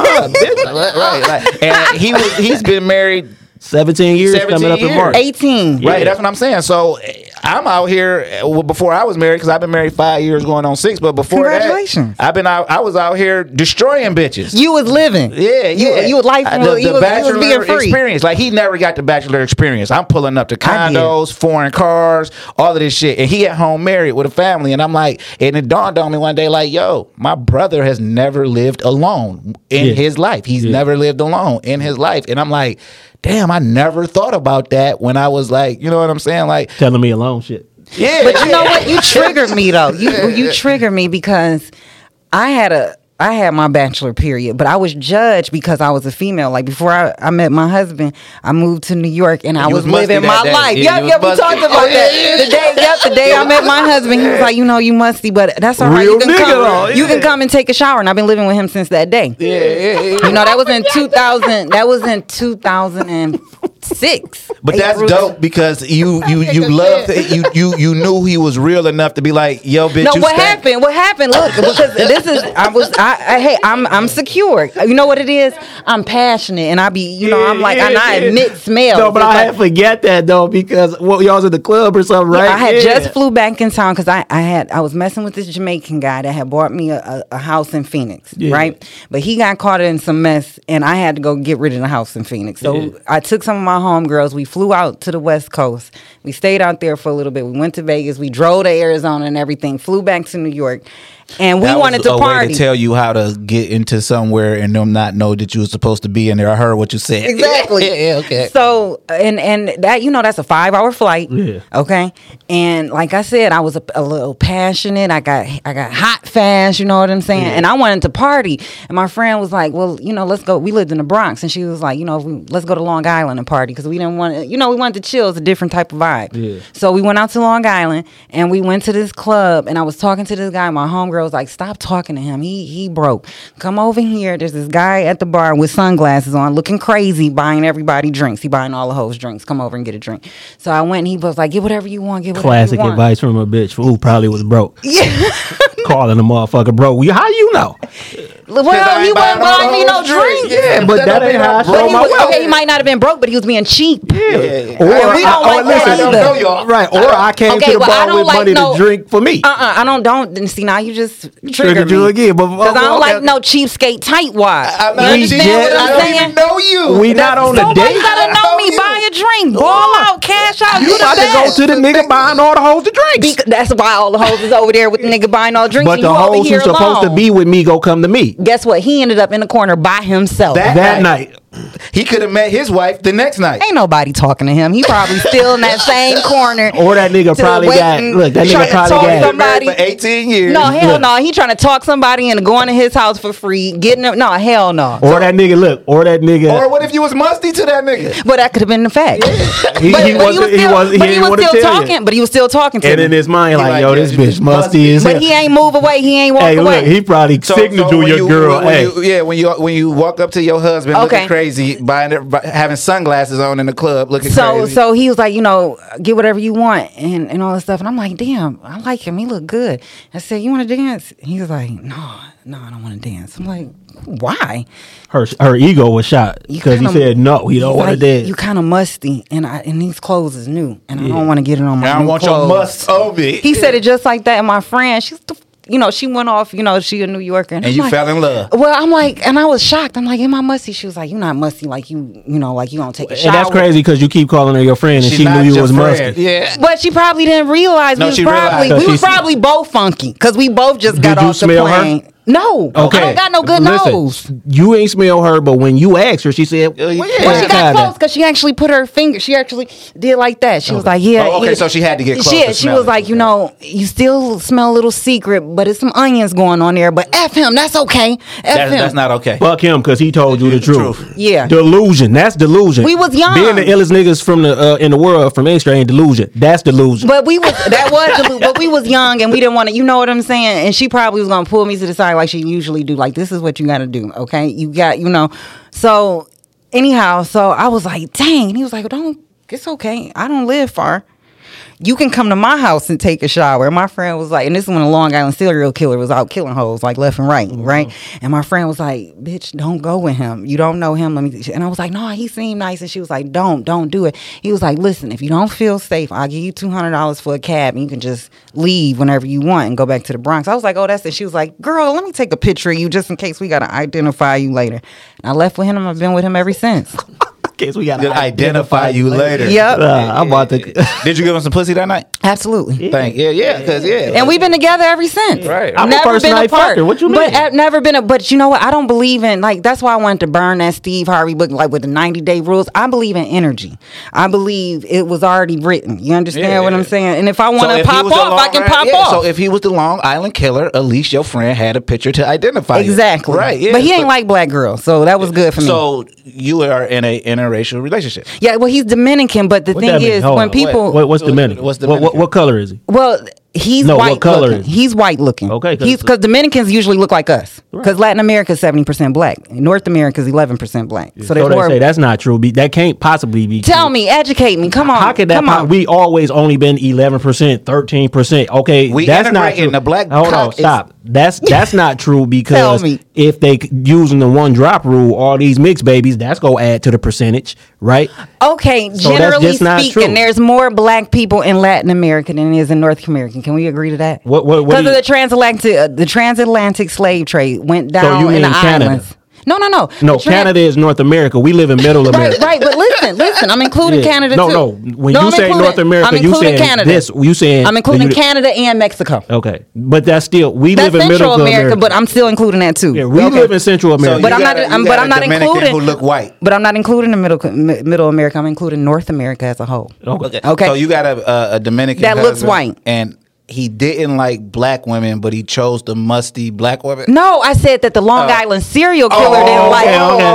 Right. And he's been married 17 years 17 coming up in years. March. 18. Right, that's what I'm saying. So I'm out here before I was married because I've been married 5 years, going on 6. But before Congratulations. that, I was out here destroying bitches. You was living. Yeah. You was life. You was being free. Experience. Like he never got the bachelor experience. I'm pulling up to condos, foreign cars, all of this shit, and he at home married with a family. And I'm like, and it dawned on me one day, like, yo, my brother has never lived alone in his life. He's never lived alone in his life, and I'm like, damn, I never thought about that when I was like, you know what I'm saying? Like telling me alone shit. Yeah. But you know what? You triggered me though. You triggered me because I had my bachelor period, but I was judged because I was a female. Like before I met my husband, I moved to New York and I was living my life. Yeah, we talked about that. The day I met my husband, he was like, you musty, but that's all right. Real You can nigga come. though. You can come and take a shower. And I've been living with him since that day. You know, that was in 2000. That was in 2006. But that's dope because you loved it. You knew he was real enough to be like, yo, bitch. No, you what stank. happened? What happened? Look, because this is I'm secure. You know what it is? I'm passionate, and I be, I'm like, and I admit smells. No, but It's I like, had forget that though because y'all was at the club or something, right? I had just flew back in town because I was messing with this Jamaican guy that had bought me a house in Phoenix, right? But he got caught in some mess, and I had to go get rid of the house in Phoenix. So I took some of my homegirls. We flew out to the West Coast. We stayed out there for a little bit. We went to Vegas. We drove to Arizona and everything. Flew back to New York. And we wanted to a party. way to tell you how to get into somewhere and them not know that you were supposed to be in there. I heard what you said. Exactly. Okay. So and that that's a 5-hour flight. Yeah. Okay. And like I said, I was a little passionate. I got hot fast. You know what I'm saying? And I wanted to party. And my friend was like, "Well, let's go." We lived in the Bronx, and she was like, "Let's go to Long Island and party because we didn't want to. We wanted to chill. It's a different type of vibe." Yeah. So we went out to Long Island and we went to this club. And I was talking to this guy. My homegirl was like, "Stop talking to him. He broke. Come over here. There's this guy at the bar with sunglasses on, looking crazy, buying everybody drinks. He buying all the hoes drinks. Come over and get a drink." So I went and he was like, "Get whatever you want. Get whatever Classic you want." advice from a bitch who probably was broke. Yeah. Calling a motherfucker broke. How you know? Well, he wasn't buying me no drink. Yeah, but that ain't how I show my wealth. Okay, he might not have been broke, but he was being cheap. Yeah. Or we don't like that either. Right. Or I came to the bar with money to drink for me. I don't. See, now you just Triggered you again. Because I don't like no cheapskate tightwad. I don't even know you. We not on the date. Somebody gotta know me. Buy a drink, ball out, cash out. You about to go to the nigga buying all the hoes the drinks. That's why all the hoes is over there with the nigga buying all the drinks. But the hoes who's supposed to be with me go come to me. Guess what? He ended up in the corner by himself that night. He could have met his wife the next night. Ain't nobody talking to him. He probably still in that same corner. Or that nigga probably got somebody for 18 years. No, hell no. He trying to talk somebody into going to his house for free, getting them. No, hell no. Or that nigga, Or what if you was musty to that nigga? But that could have been the fact. He was still talking to him. And in his mind, like, yo, this bitch musty as hell. But he ain't move away. He ain't walk away. Look, he probably signaled to your girl. When you walk up to your husband looking crazy, having sunglasses on in the club, looking crazy. So he was like, get whatever you want and all that stuff. And I'm like, damn, I like him. He look good. I said, you want to dance? He was like, no, I don't want to dance. I'm like, why? Her ego was shot because he said no, he don't want to dance. You kind of musty, and these clothes is new, and I don't want to get it on my. I don't want your must on me. He said it just like that. And my friend, she went off. she a New Yorker, and you fell in love. Well, I'm like, and I was shocked. I'm like, am I musty? She was like, you're not musty. Like you like you don't take a shower. And that's crazy because you keep calling her your friend, and she knew you was musty. Yeah, but she probably didn't realize we was probably both funky because we both just got off the plane. Her? No, I don't got no good nose. You ain't smell her, but when you asked her, she said, well, she got close because she actually put her finger. She actually did like that. She was like, yeah. Oh, okay, so she had to get close. She was like, you still smell a little secret, but it's some onions going on there. But F him, that's okay. That's not okay. Fuck him because he told you the truth. Yeah. Delusion. That's delusion. We was young. Being the illest niggas from in the world from Extra ain't delusion. That's delusion. But we was delusion. But we was young and we didn't want to. You know what I'm saying? And she probably was gonna pull me to the side like she usually do. Like, this is what you got to do, okay? You got, So, anyhow, so I was like, dang. And he was like, it's okay. I don't live far. You can come to my house and take a shower. And my friend was like, and this is when a Long Island serial killer was out killing hoes, like left and right, right? And my friend was like, bitch, don't go with him. You don't know him. And I was like, no, he seemed nice. And she was like, don't do it. He was like, listen, if you don't feel safe, I'll give you $200 for a cab and you can just leave whenever you want and go back to the Bronx. I was like, oh, that's it. She was like, girl, let me take a picture of you just in case we got to identify you later. And I left with him. I've been with him ever since. Case we gotta identify you later. Yep. I'm about to. Did you give him some pussy that night? Absolutely. Yeah. And we've been together ever since. Right. I'm never been apart. What you mean? But I've never been. But you know what? I don't believe in that's why I wanted to burn that Steve Harvey book like with the 90-day rules. I believe in energy. I believe it was already written. You understand what I'm saying? And if I want to pop off, I can pop off. So if he was the Long Island killer, at least your friend had a picture to identify. Exactly. Right. Yeah. But he ain't like black girls, so that was good for me. So you are in a interracial relationship. Yeah, well, he's Dominican, but the thing is, when people... What's Dominican? What color is he? Well, he's white what color looking. He's white looking. Okay. Because Dominicans usually look like us. Because Latin America is 70% black. North America is 11% black. So they say that's not true. That can't possibly be true. Tell me, educate me. Come on. How could that we always only been 11%, 13%. Okay, that's not true. The black Hold on, stop. That's not true because if they using the one drop rule, all these mixed babies, that's gonna add to the percentage, right? Okay, so generally speaking, there's more black people in Latin America than there is in North America. Can we agree to that? Because of the transatlantic slave trade went down in the islands. No, Canada is North America. We live in Middle America. Right, but listen. I'm including Canada too. No. When you say North America, you saying Canada. This. You saying I'm including Canada and Mexico. Okay, but that's still we live in Middle America, but I'm still inclling that too. Yeah, we live in Central America. But I'm not including who look white. But I'm not including the Middle America. I'm including North America as a whole. Okay. So you got a Dominican that looks white and. He didn't like black women, but he chose the musty black women. No, I said that the Long Island serial killer didn't like.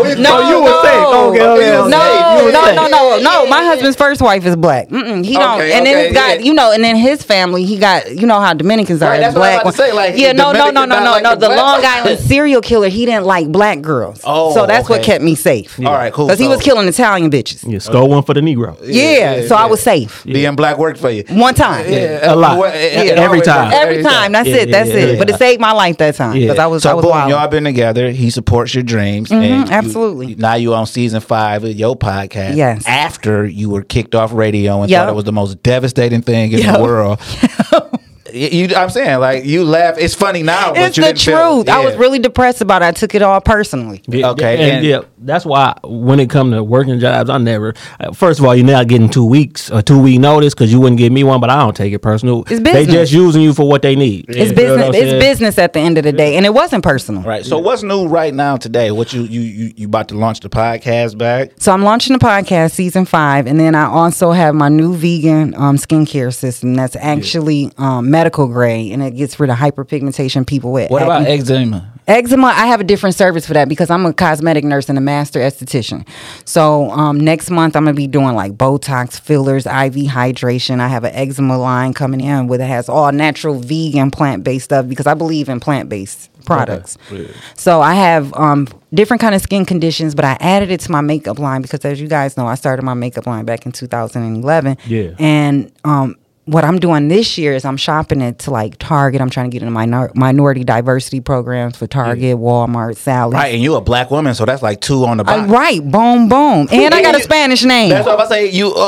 No. My husband's first wife is black. He don't. And then and then his family, he got. You know how Dominicans are. That's black. What I'm about to say. Like, no. The Long Island serial killer, he didn't like black girls. So that's what kept me safe. All right, cool. Because he was killing Italian bitches. Yeah, stole one for the Negro. Yeah, so I was safe. Being black worked for you one time. A lot. Every time. That's it. But it saved my life that time because I was wild. Y'all been together. He supports your dreams. And absolutely. Now you on season 5 of your podcast. Yes. After you were kicked off radio and thought it was the most devastating thing in the world. I'm saying, like, you laugh. It's funny now, but It's you the didn't feel it. truth. I was really depressed about it. I took it all personally. Yeah, Okay, and yeah, that's why when it come to working jobs, I never. First of all, you're not getting 2 weeks or 2 week notice because you wouldn't give me one, but I don't take it personal. It's business. They just using you for what they need. It's You know what business. I'm It's saying? business at the end of the day, and it wasn't personal. Right. So what's new right now today? What you about to launch the podcast back? So I'm launching the podcast season 5, and then I also have my new vegan skincare system that's actually medical grade, and it gets rid of hyperpigmentation people with What acne. about eczema? Eczema, I have a different service for that because I'm a cosmetic nurse and a master esthetician. So next month I'm gonna be doing like Botox, fillers, IV hydration. I have an eczema line coming in with it has all natural, vegan, plant-based stuff because I believe in plant-based products. Okay. So I have different kind of skin conditions, but I added it to my makeup line because, as you guys know, I started my makeup line back in 2011. Yeah, and what I'm doing this year is I'm shopping it to like Target. I'm trying to get into minority diversity programs for Target, Walmart, Sally's. Right, and you a black woman, so that's like 2 on the box. Right, boom, boom. And I got a Spanish name. That's what I say.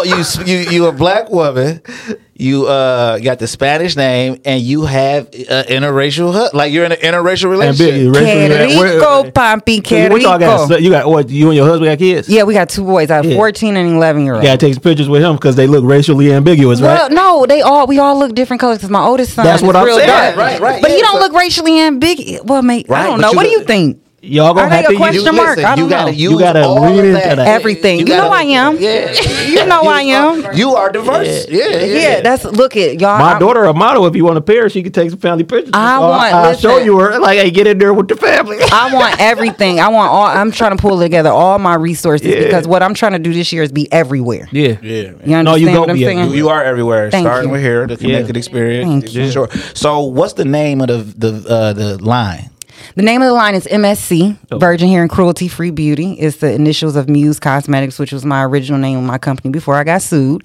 You a black woman. You got the Spanish name, and you have interracial, like you're in an interracial relationship. Que rico, papi, que rico. You got what? You and your husband got kids? Yeah, we got 2 boys. I have 14 and 11-year-old. You gotta take some pictures with him because they look racially ambiguous, right? Well, no, we all look different colors because my oldest son That's is what I'm real saying. dark. Right. But he don't look racially ambiguous. Well, mate, I don't know. What do you think? Y'all gonna Are have they to a question mark? I don't know. You gotta read into that. Everything. You know I am. Yeah. You know I am. You are diverse. Yeah. That's look at y'all. My daughter a model. If you want a pair, she can take some family pictures. I'll show you her. Like, hey, get in there with the family. I want everything. I'm trying to pull together all my resources because what I'm trying to do this year is be everywhere. Yeah. You understand what I'm saying? You are everywhere. Thank Starting you. with here, the Connected Experience. Thank you. Sure. So, what's the name of the line? The name of the line is MSC, Virgin Hair and Cruelty Free Beauty. It's the initials of Muse Cosmetics, which was my original name of my company before I got sued.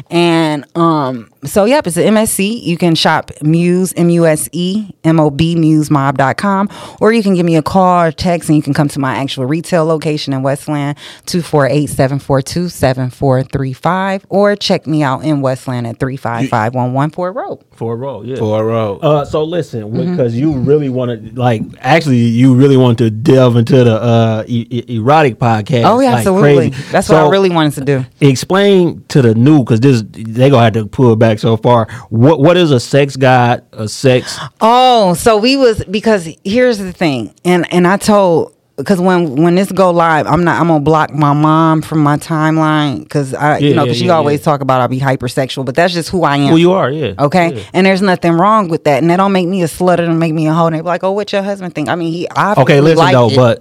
And so, yep, it's an MSC. You can shop Muse, MUSE, MOB, musemob.com, or you can give me a call or text, and you can come to my actual retail location in Westland, 248-742-7435, or check me out in Westland at 35511 Ford Road. Ford Road, yeah. Ford Road. So listen, because you really want to, like, actually, you really want to delve into the erotic podcast. Oh, yeah, like absolutely. Crazy. That's what I really wanted to do. Explain to the new, because they gonna have to pull back so far. What is a sex guide? A sex? Oh, so because here's the thing, and I told. Because when this go live, I'm gonna block my mom from my timeline because she always talk about I'll be hypersexual, but that's just who I am. Who you are, yeah. Okay, yeah. And there's nothing wrong with that, and that don't make me a slut or make me a hoe. And they be like, "Oh, what your husband think?" I mean, he obviously but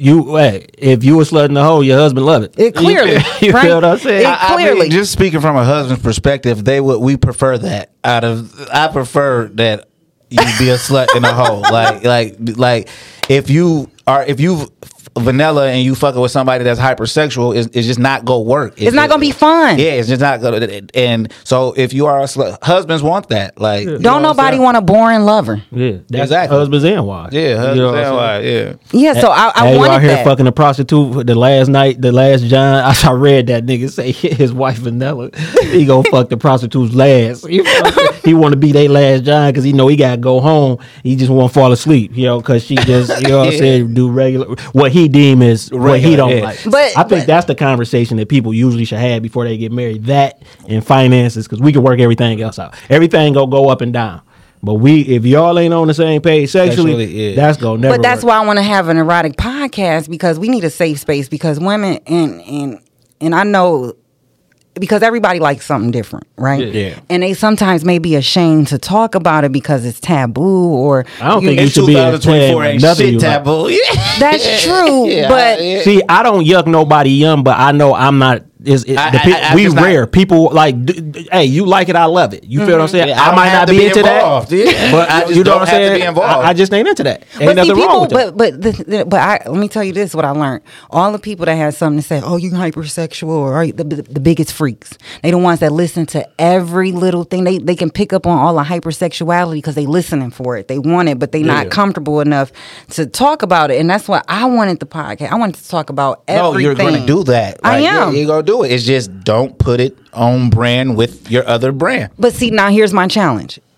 if you were slutting the hoe, your husband love it. It clearly, you right? feel what I'm saying? Clearly, I mean, just speaking from a husband's perspective, we prefer that. I prefer that you be a slut and a hoe. Like if you vanilla and you fucking with somebody that's hypersexual, it's just not gonna work. It's not gonna be fun. Yeah, it's just not gonna. And so if you are a slut, husbands want that. Like, don't nobody want a boring lover. Yeah, that's exactly. Husbands and wives. Yeah, husbands and wives. Yeah. Yeah. So I wanted out here that. fucking a prostitute the last John. I read that nigga say his wife vanilla. He gonna fuck the prostitutes last. He want to be their last John because he know he gotta go home. He just want to fall asleep. Because she just what I'm saying, do regular what he deem is what he don't like. But I think that's the conversation that people usually should have before they get married. That and finances, because we can work everything else out. Everything gonna go up and down. But if y'all ain't on the same page sexually, that's gonna never. But that's work. why I want to have an erotic podcast because we need a safe space because women and I know. Because everybody likes something different, right? Yeah. And they sometimes may be ashamed to talk about it because it's taboo or... I don't think you should be ashamed. Ain't shit taboo. That's true, but... See, I don't yuck nobody young, but I know I'm not... we rare. People like, hey, you like it, I love it. You feel what I'm saying? Yeah, I might not be into that, but I just you know don't what I'm have saying? to be involved. I just ain't into that. Ain't But nothing see, wrong with that. But let me tell you this: what I learned. All the people that have something to say, "Oh, you hypersexual," or the biggest freaks. They the ones that listen to every little thing. They can pick up on all the hypersexuality because they listening for it. They want it, but they not comfortable enough to talk about it. And that's why I wanted the podcast. I wanted to talk about everything. No, you're going to do that. I am. You're going to do it. It's just don't put it on brand with your other brand. But see, now here's my challenge.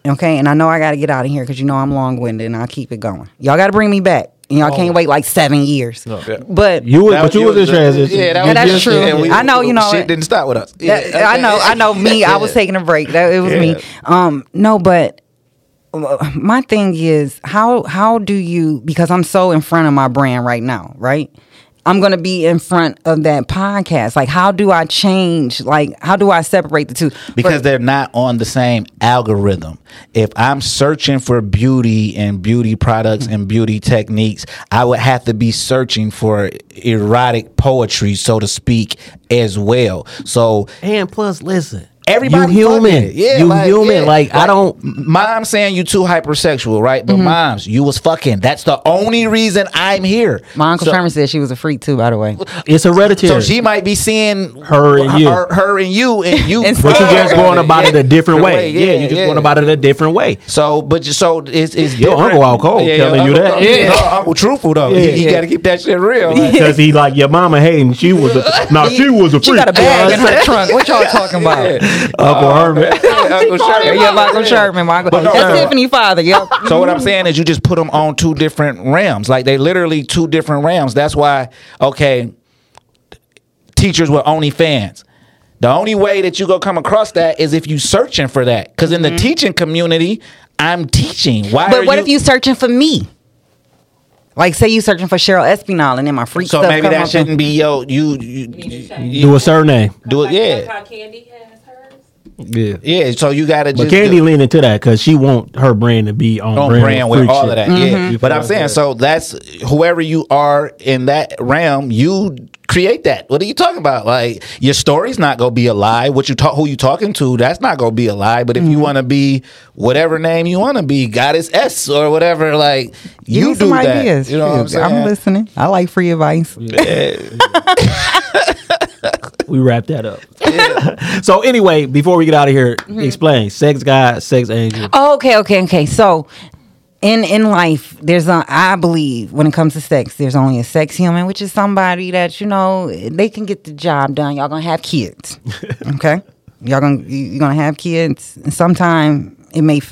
Okay, and I know I got to get out of here because you know I'm long-winded and I'll keep it going. Y'all got to bring me back. And y'all can't wait like 7 years. But you was in transition. Yeah, that's true. I know, you know. Shit didn't start with us. I know. Me, I was taking a break. It was me. No, but my thing is, how do you? Because I'm so in front of my brand right now, right? I'm going to be in front of that podcast. Like, how do I change? Like, how do I separate the two? Because they're not on the same algorithm. If I'm searching for beauty and beauty products and beauty techniques, I would have to be searching for erotic poetry, so to speak, as well. So, and plus, listen. Everybody you human. Yeah, you human. Like, I don't. Mom's saying you too hypersexual, right? But moms, you was fucking. That's the only reason I'm here. My Uncle Sherman said she was a freak too, by the way. It's hereditary. So she might be seeing her and you. Her and you. But you just going about it a different way. Yeah, you just going about it a different way. So, it's your uncle out cold telling you that. Yeah, no, Uncle truthful though. You got to keep that shit real. Because he like your mama hating. She was she was a freak. She got a bag in her trunk. What y'all talking about? Uncle Herman. Uncle Sherman. Yeah, Uncle Sherman. That's Tiffany father. Yep. So what I'm saying is you just put them on two different realms. Like they literally two different realms. That's why, okay, teachers with OnlyFans. The only way that you go come across that is if you searching for that. Because in the teaching community, I'm teaching. But what if you searching for me? Like, say you searching for Cheryl Espinal and then my freak stuff. So maybe that shouldn't be you do a surname. Do it, yeah. How Candy has hers. Yeah. So you gotta just. But Candy lean into that because she want her brand to be on brand with all shit. of that. Yeah, but I'm saying so that's whoever you are in that realm, you create that. What are you talking about? Like your story's not gonna be a lie. What you talk, who you talking to, that's not gonna be a lie. But if you want to be whatever name you want to be, Goddess S or whatever, like Give you me some do that. ideas. You know what I'm saying? I'm listening. I like free advice. We wrap that up. So anyway, before we get out of here, explain sex god, sex angel. Oh, okay. So in life, I believe when it comes to sex, there's only a sex human, which is somebody that, you know, they can get the job done. Y'all gonna have kids. Okay? You're gonna have kids. And sometime it may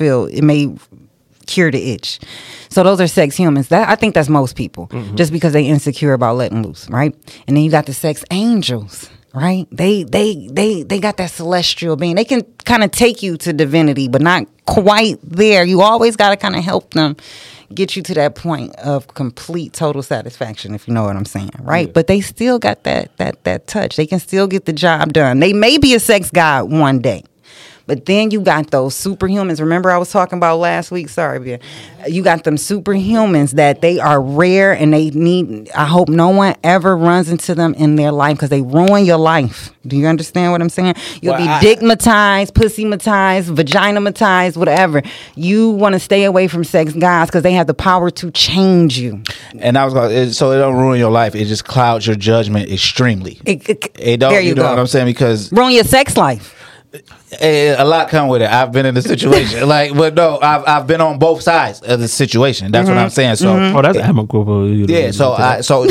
cure the itch. So those are sex humans. I think that's most people. Just because they insecure about letting loose, right? And then you got the sex angels. Right? They got that celestial being. They can kind of take you to divinity, but not quite there. You always got to kind of help them get you to that point of complete total satisfaction, if you know what I'm saying, right? Yeah. But they still got that touch. They can still get the job done. They may be a sex god one day. But then you got those superhumans. Remember I was talking about last week? Sorry, Bia. You got them superhumans that they are rare and they need, I hope no one ever runs into them in their life because they ruin your life. Do you understand what I'm saying? You'll be dickmatized, pussymatized, vaginamatized, whatever. You want to stay away from sex guys because they have the power to change you. And I was going so it don't ruin your life. It just clouds your judgment extremely. It don't, there you know go. What I'm saying? Because ruin your sex life. A lot come with it. I've been in the situation, but no, I've been on both sides of the situation. That's what I'm saying. So, that's amicable. Yeah. So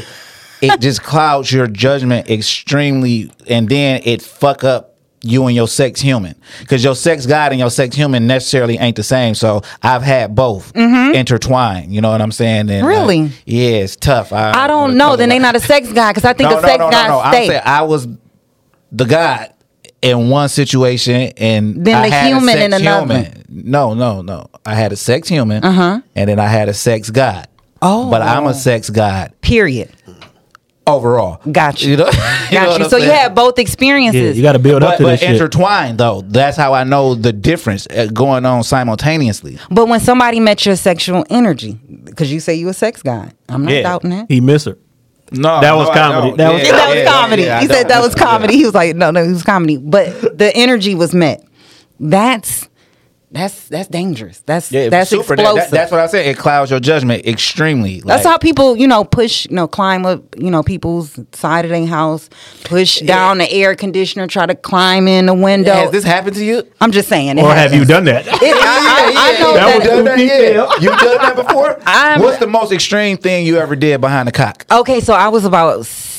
it just clouds your judgment extremely, and then it fuck up you and your sex human because your sex god and your sex human necessarily ain't the same. So I've had both intertwined. You know what I'm saying? And really? Yeah, it's tough. I don't know. Then they not a sex guy because I think a sex guy stay. I was the god in one situation, and then I the had human a sex in another. Human. No. I had a sex human, and then I had a sex god. Oh, but I'm a sex god. Period. Overall, got you. You know, got you. So you had both experiences. Yeah, you got to build up to but this intertwined though. That's how I know the difference going on simultaneously. But when somebody met your sexual energy, because you say you a sex guy, I'm not doubting that. He miss her. No, that was comedy. That was comedy. He said that was comedy. He was like, no, it was comedy. But the energy was met. That's dangerous. That's super. explosive. That's what I said. It clouds your judgment extremely. That's how people, push, climb up, people's side of their house, push down the air conditioner, try to climb in the window. Has this happened to you? I'm just saying. Or have you done that? I know that. You done that before? What's the most extreme thing you ever did behind the cock? Okay, so I was about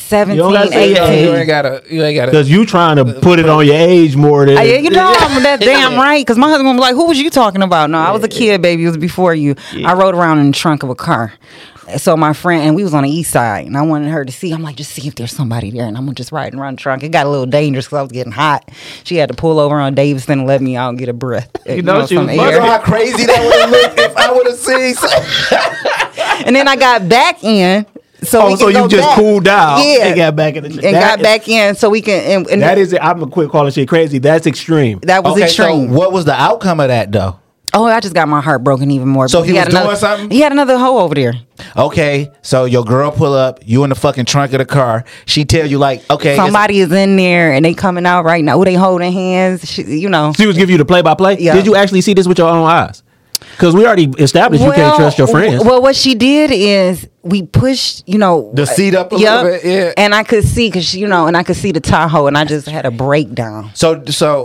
17, You don't gotta say 18. You ain't gotta. Because you trying to put it on your age more than. You know, I'm that damn right. Because my husband was like, "Who was you talking about?" No, I was a kid, baby. It was before you. I rode around in the trunk of a car. So my friend, and we was on the east side, and I wanted her to see. I'm like, just see if there's somebody there, and I'm gonna just ride around the trunk. It got a little dangerous because I was getting hot. She had to pull over on Davidson and let me out and get a breath. You know she was how crazy that would have looked if I would have seen something. And then I got back in. So you just back. cooled down and got back in got back in so we can. And that is it. I'm gonna quit calling shit crazy. That's extreme. That was extreme. So what was the outcome of that though? Oh, I just got my heart broken even more. So he was doing something? He had another hoe over there. Okay, so your girl pull up, you in the fucking trunk of the car. She tell you like, okay, somebody is in there and they coming out right now. Ooh, they holding hands. She was giving you the play-by-play. Yeah. Did you actually see this with your own eyes? Because we already established you can't trust your friends. Well, what she did is we pushed, the seat up a little bit, yeah. And I could see and I could see the Tahoe, and I just had a breakdown. So.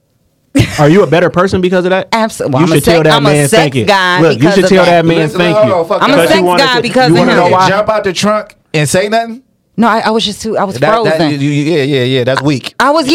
Are you a better person because of that? Absolutely. You should tell that man thank you. Look, you should tell that man thank you. I'm a sex guy because of him. You jump out the trunk and say nothing? No, I was frozen. Yeah, that's weak. I was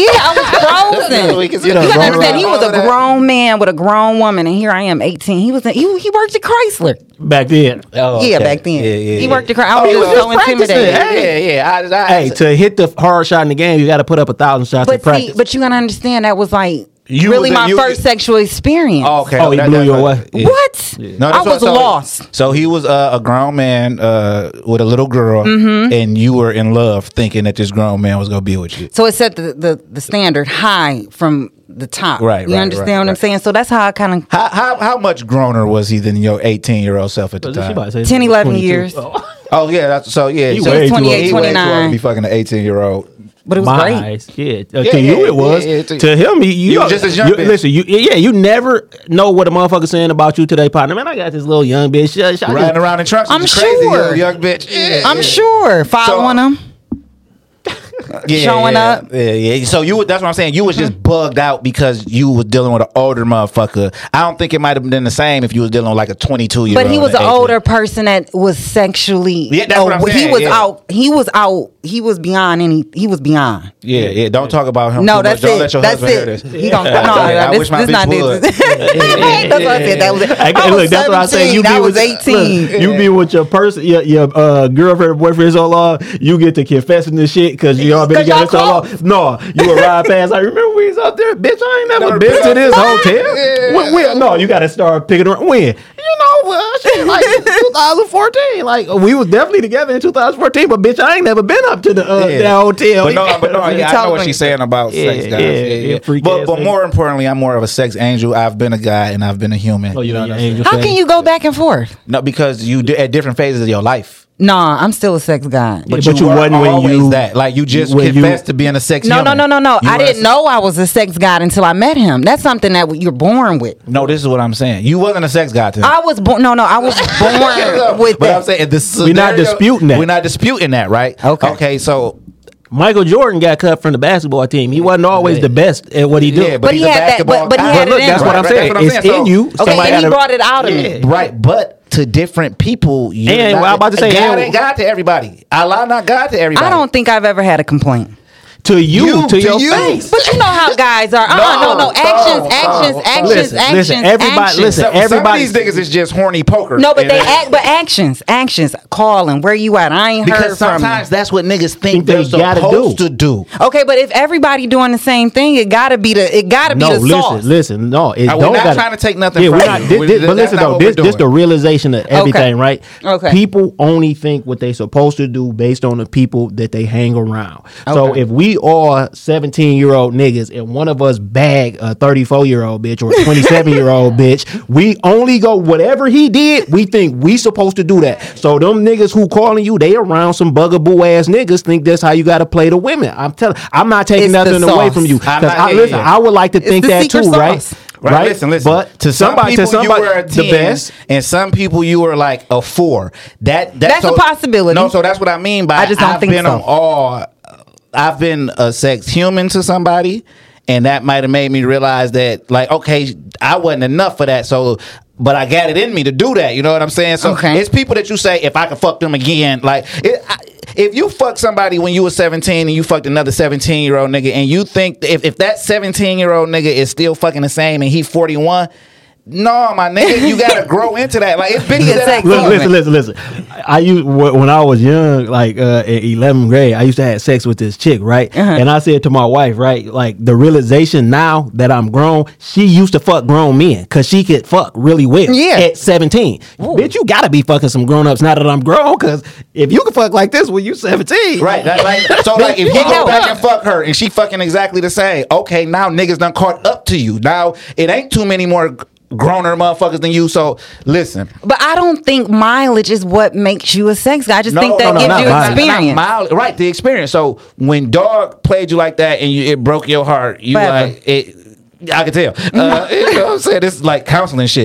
frozen. You gotta understand, he was a grown man with a grown woman, and here I am, 18. He worked at Chrysler back then. Oh, yeah, back then. Yeah. He worked at Chrysler. I was just so intimidated. Yeah. Hey, to hit the hard shot in the game, you got to put up 1,000 shots in practice. But you gotta understand, that was like my first sexual experience. Oh, okay. He blew you away. Yeah. What? Yeah. No, I was lost. So he was a grown man with a little girl, and you were in love, thinking that this grown man was gonna be with you. So it set the standard high from the top. Right. You understand what I'm saying? So that's how I kind of. How much growner was he than your 18-year-old self at the time? 10, 11 years. Oh yeah. So he was 28, 29. To be fucking an 18-year-old. But it was my great. Eyes. Yeah. To you it was. To him, you were just a young bitch. Listen, you never know what a motherfucker saying about you to their partner. Man, I got this little young bitch. Riding around in trunks. I'm crazy sure. Young bitch. Yeah, I'm sure. Following him. Showing up. Yeah. So that's what I'm saying. You was just bugged out because you was dealing with an older motherfucker. I don't think it might have been the same if you was dealing with like a 22-year-old. But he was an older person that was sexually. Yeah, that's what I'm saying. He was out. He was beyond He was beyond. Yeah. Don't talk about him. No, too that's much. it. Don't let your husband hear this. He don't. I wish my bitch would. That's what I said. That was it. Look, that's what I said. I was 18. Look, you be with your person, your girlfriend or boyfriend so long, you get to confessing this shit because you all been together so long. No, you would ride past. I remember we was out there, bitch. I ain't never been to this hotel. When, no, you got to start picking around. When? Shit, like 2014. Like we was definitely together in 2014, but bitch, I ain't never been up to the that hotel. But no, I know what she's saying about sex guys. But more importantly, I'm more of a sex angel. I've been a guy and I've been a human. Oh, you know, angel. How can you go back and forth? No, because you at different phases of your life. Nah, I'm still a sex guy. But you wasn't always that. Like you just confessed to being a sex human. No. I didn't know I was a sex guy until I met him. That's something that you're born with. No, this is what I'm saying. You wasn't a sex guy to I was born. No, I was born with but that. I'm saying we're not disputing that. We're not disputing that, right? Okay, so Michael Jordan got cut from the basketball team. He wasn't always the best at what he did. Yeah, but he had that. But he had it in that's him. what I'm saying. It's in you. Okay, and he brought it out of me. Right, but to different people, I'm about to say, God ain't God to everybody. Allah not God to everybody. I don't think I've ever had a complaint. To your face. But you know how guys are. No. Actions. Everybody. Some of these niggas is just horny poker. No, but they act. But actions. Calling. Where you at? I ain't heard from you. Because sometimes that's what niggas think they're supposed to do. Okay, but if everybody doing the same thing, it gotta be the sauce. Listen. No, we're not trying to take nothing from you. But listen though, this the realization of everything, right? Okay. People only think what they supposed to do based on the people that they hang around. So if we all 17-year-old niggas and one of us bag a 34-year-old bitch or a 27-year-old bitch, we only go whatever he did, we think we supposed to do that. So them niggas who calling you, they around some bugaboo ass niggas think that's how you got to play the women. I'm not taking nothing away from you. I would like to think that too, right? Right. Listen. But to somebody, you were a 10, the best, and some people you were like a 4. That's a possibility. No, so that's what I mean by I just don't think so. I've been a sex human to somebody, and that might have made me realize that, like, okay, I wasn't enough for that. So, but I got it in me to do that. You know what I'm saying? So it's people that you say, if I could fuck them again, like if you fuck somebody when you were 17 and you fucked another 17-year-old nigga, and you think if that 17-year-old nigga is still fucking the same and he 41. No, my nigga, you gotta grow into that. Like it's bitches that listen. I used when I was young, like in 11th grade, I used to have sex with this chick, right? And I said to my wife, right, like the realization now that I'm grown, she used to fuck grown men because she could fuck really well. At 17, bitch, you gotta be fucking some grown ups now that I'm grown. Because if you can fuck like this when you 17, right? So like if you go back and fuck her and she fucking exactly the same, okay, now niggas done caught up to you. Now it ain't too many more growner motherfuckers than you. So listen, but I don't think mileage is what makes you a sex guy. I just think that gives you experience. Right, the experience. So when dog played you like that and it broke your heart, you like it. I can tell. You know what I'm saying? This is like counseling shit.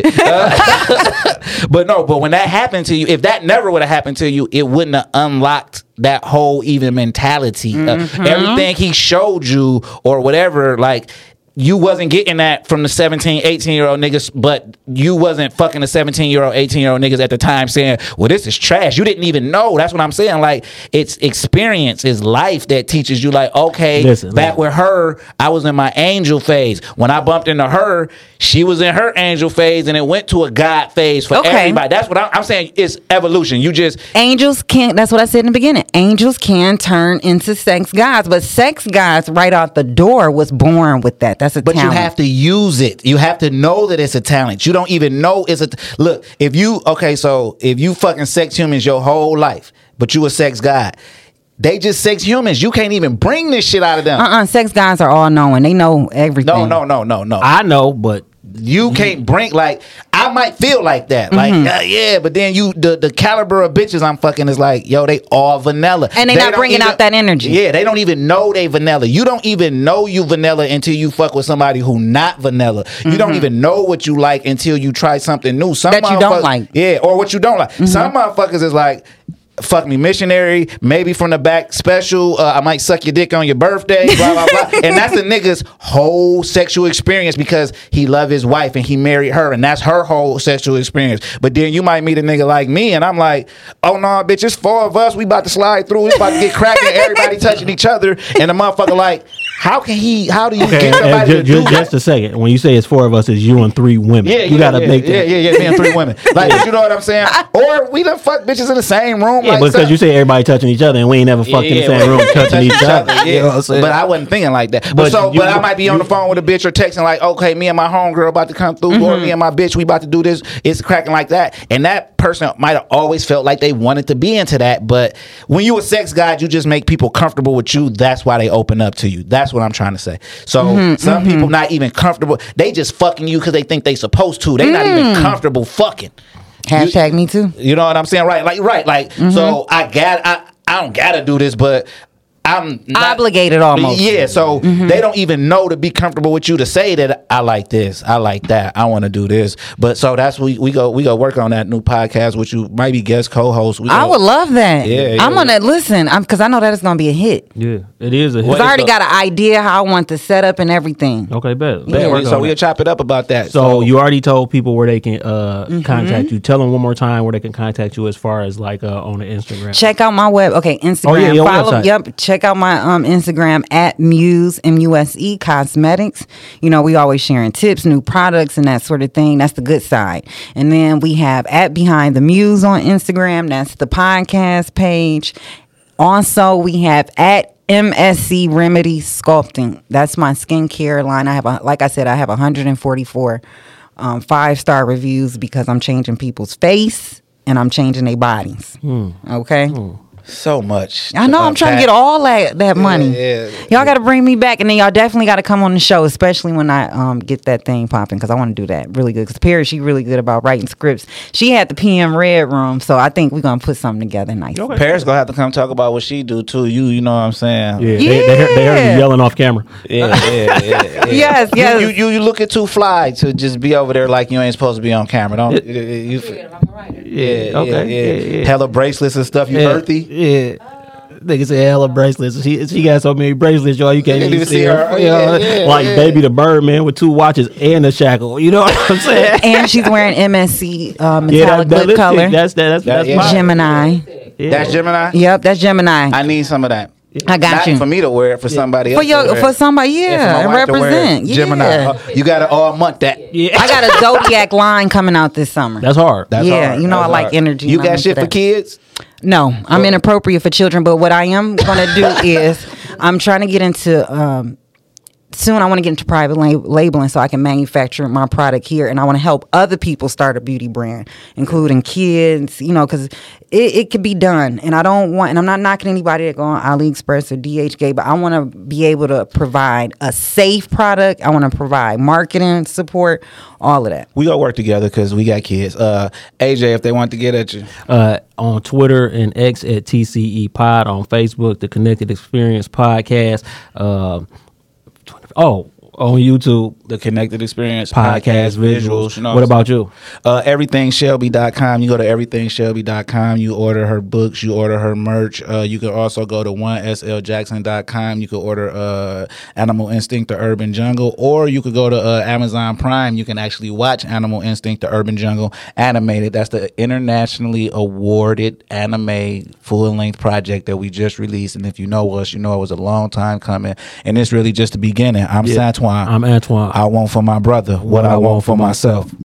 But when that happened to you, if that never would have happened to you, it wouldn't have unlocked that whole even mentality. Everything he showed you or whatever, like. You wasn't getting that from the 17, 18-year-old niggas, but you wasn't fucking the 17-year-old, 18-year-old niggas at the time saying, well, this is trash. You didn't even know. That's what I'm saying. Like, it's experience, it's life that teaches you, like, okay, back with her, I was in my angel phase. When I bumped into her, she was in her angel phase, and it went to a God phase for everybody. That's what I'm saying. It's evolution. You just... Angels can't, that's what I said in the beginning. Angels can turn into sex gods, but sex gods right out the door was born with that. That's a talent. You have to use it. You have to know that it's a talent. You don't even know it's a... Look, if you fucking sex humans your whole life, but you a sex god, they just sex humans. You can't even bring this shit out of them. Sex guys are all knowing. They know everything. No. I know, but you can't bring, like, I might feel like that. Like, yeah, but then the caliber of bitches I'm fucking is like, yo, they all vanilla. And they not bringing out that energy. Yeah, they don't even know they vanilla. You don't even know you vanilla until you fuck with somebody who not vanilla. You don't even know what you like until you try something new. That you don't like. Yeah, or what you don't like. Some motherfuckers is like, fuck me missionary, maybe from the back special, I might suck your dick on your birthday, blah blah blah. And that's a nigga's whole sexual experience because he love his wife and he married her, and that's her whole sexual experience. But then you might meet a nigga like me and I'm like, oh no, bitch, it's 4 of us, we about to slide through, we about to get cracking, everybody touching each other, and the motherfucker like, how do you get somebody to do just a second. When you say it's 4 of us, it's you and 3 women. You gotta make that. Yeah, me and 3 women. Like, you know what I'm saying? Or we done fuck bitches in the same room. Yeah, like, because you say everybody touching each other and we ain't never fucked in the same room touching each other. Yeah. You know what I'm saying? But I wasn't thinking like that. But I might be on the phone with a bitch or texting like, okay, me and my homegirl about to come through, or me and my bitch, we about to do this. It's cracking like that. And that person might have always felt like they wanted to be into that. But when you a sex god, you just make people comfortable with you. That's why they open up to you. That's what I'm trying to say. So some people not even comfortable. They just fucking you because they think they supposed to. They not even comfortable fucking. Hashtag me too. You know what I'm saying? Right. So I don't gotta do this, but I'm not, obligated almost. Yeah, so they don't even know to be comfortable with you to say that I like this, I like that, I want to do this. But so that's we go work on that new podcast, which you might be guest co-host. I would love that. Yeah. I'm gonna listen because I know that it's gonna be a hit. Yeah, it is a hit. Because I already got an idea how I want the setup and everything. Okay, bet. So we'll chop it up about that. So you already told people where they can contact you. Tell them one more time where they can contact you as far as like on the Instagram. Check out my Instagram. Oh, yeah, your follow. website. Yep. Check out my Instagram at Muse MUSE Cosmetics. You know, we always sharing tips, new products, and that sort of thing. That's the good side. And then we have at Behind the Muse on Instagram. That's the podcast page. Also, we have at MSC Remedy Sculpting. That's my skincare line. I have, like I said, I have 144 5-star reviews because I'm changing people's face and I'm changing their bodies. Okay. So much. I know. I'm trying to get all that money. Y'all got to bring me back, and then y'all definitely got to come on the show, especially when I get that thing popping, because I want to do that really good. Because Perry, she really good about writing scripts. She had the PM Red Room, so I think we're gonna put something together nice. Okay. Paris gonna have to come talk about what she do too. You know what I'm saying? Yeah. They heard you yelling off camera. Yeah. Yes. You looking too fly to just be over there like you ain't supposed to be on camera. Don't you? Yeah. Hella bracelets and stuff. You earthy? Yeah. Nigga said hella bracelets. She got so many bracelets, y'all, you can't even see her. Like Baby the Birdman with 2 watches and a shackle. You know what I'm saying? And she's wearing MSC metallic lip color. That's Gemini. Yeah. That's Gemini. Yep, that's Gemini. I need some of that. I got Not you. for me to wear it, for somebody else. For somebody, yeah, and represent. Yeah. Gemini. You got to all month that. Yeah. I got a Zodiac line coming out this summer. That's hard. That's yeah, hard. you know That's I like hard. energy. You and I'm got shit into for that. kids? No, I'm inappropriate for children. But what I am gonna do is I'm trying to get into. Soon I want to get into private labeling so I can manufacture my product here, and I want to help other people start a beauty brand, including kids, because it could be done. And I don't want, and I'm not knocking anybody that go on AliExpress or DHgate, but I want to be able to provide a safe product. I want to provide marketing support, all of that. We gonna work together because we got kids. AJ, if they want to get at you. On Twitter and X at TCE Pod, on Facebook, the Connected Experience Podcast. On YouTube, the Connected Experience Podcast Visuals. You know what about you? EverythingShelby.com. You go to EverythingShelby.com. You order her books. You order her merch. You can also go to 1SLJackson.com. You can order Animal Instinct: The Urban Jungle, or you could go to Amazon Prime. You can actually watch Animal Instinct: The Urban Jungle animated. That's the internationally awarded anime full-length project that we just released. And if you know us, you know it was a long time coming, and it's really just the beginning. I'm Santuan. I'm Antoine. I want for my brother what I want for myself.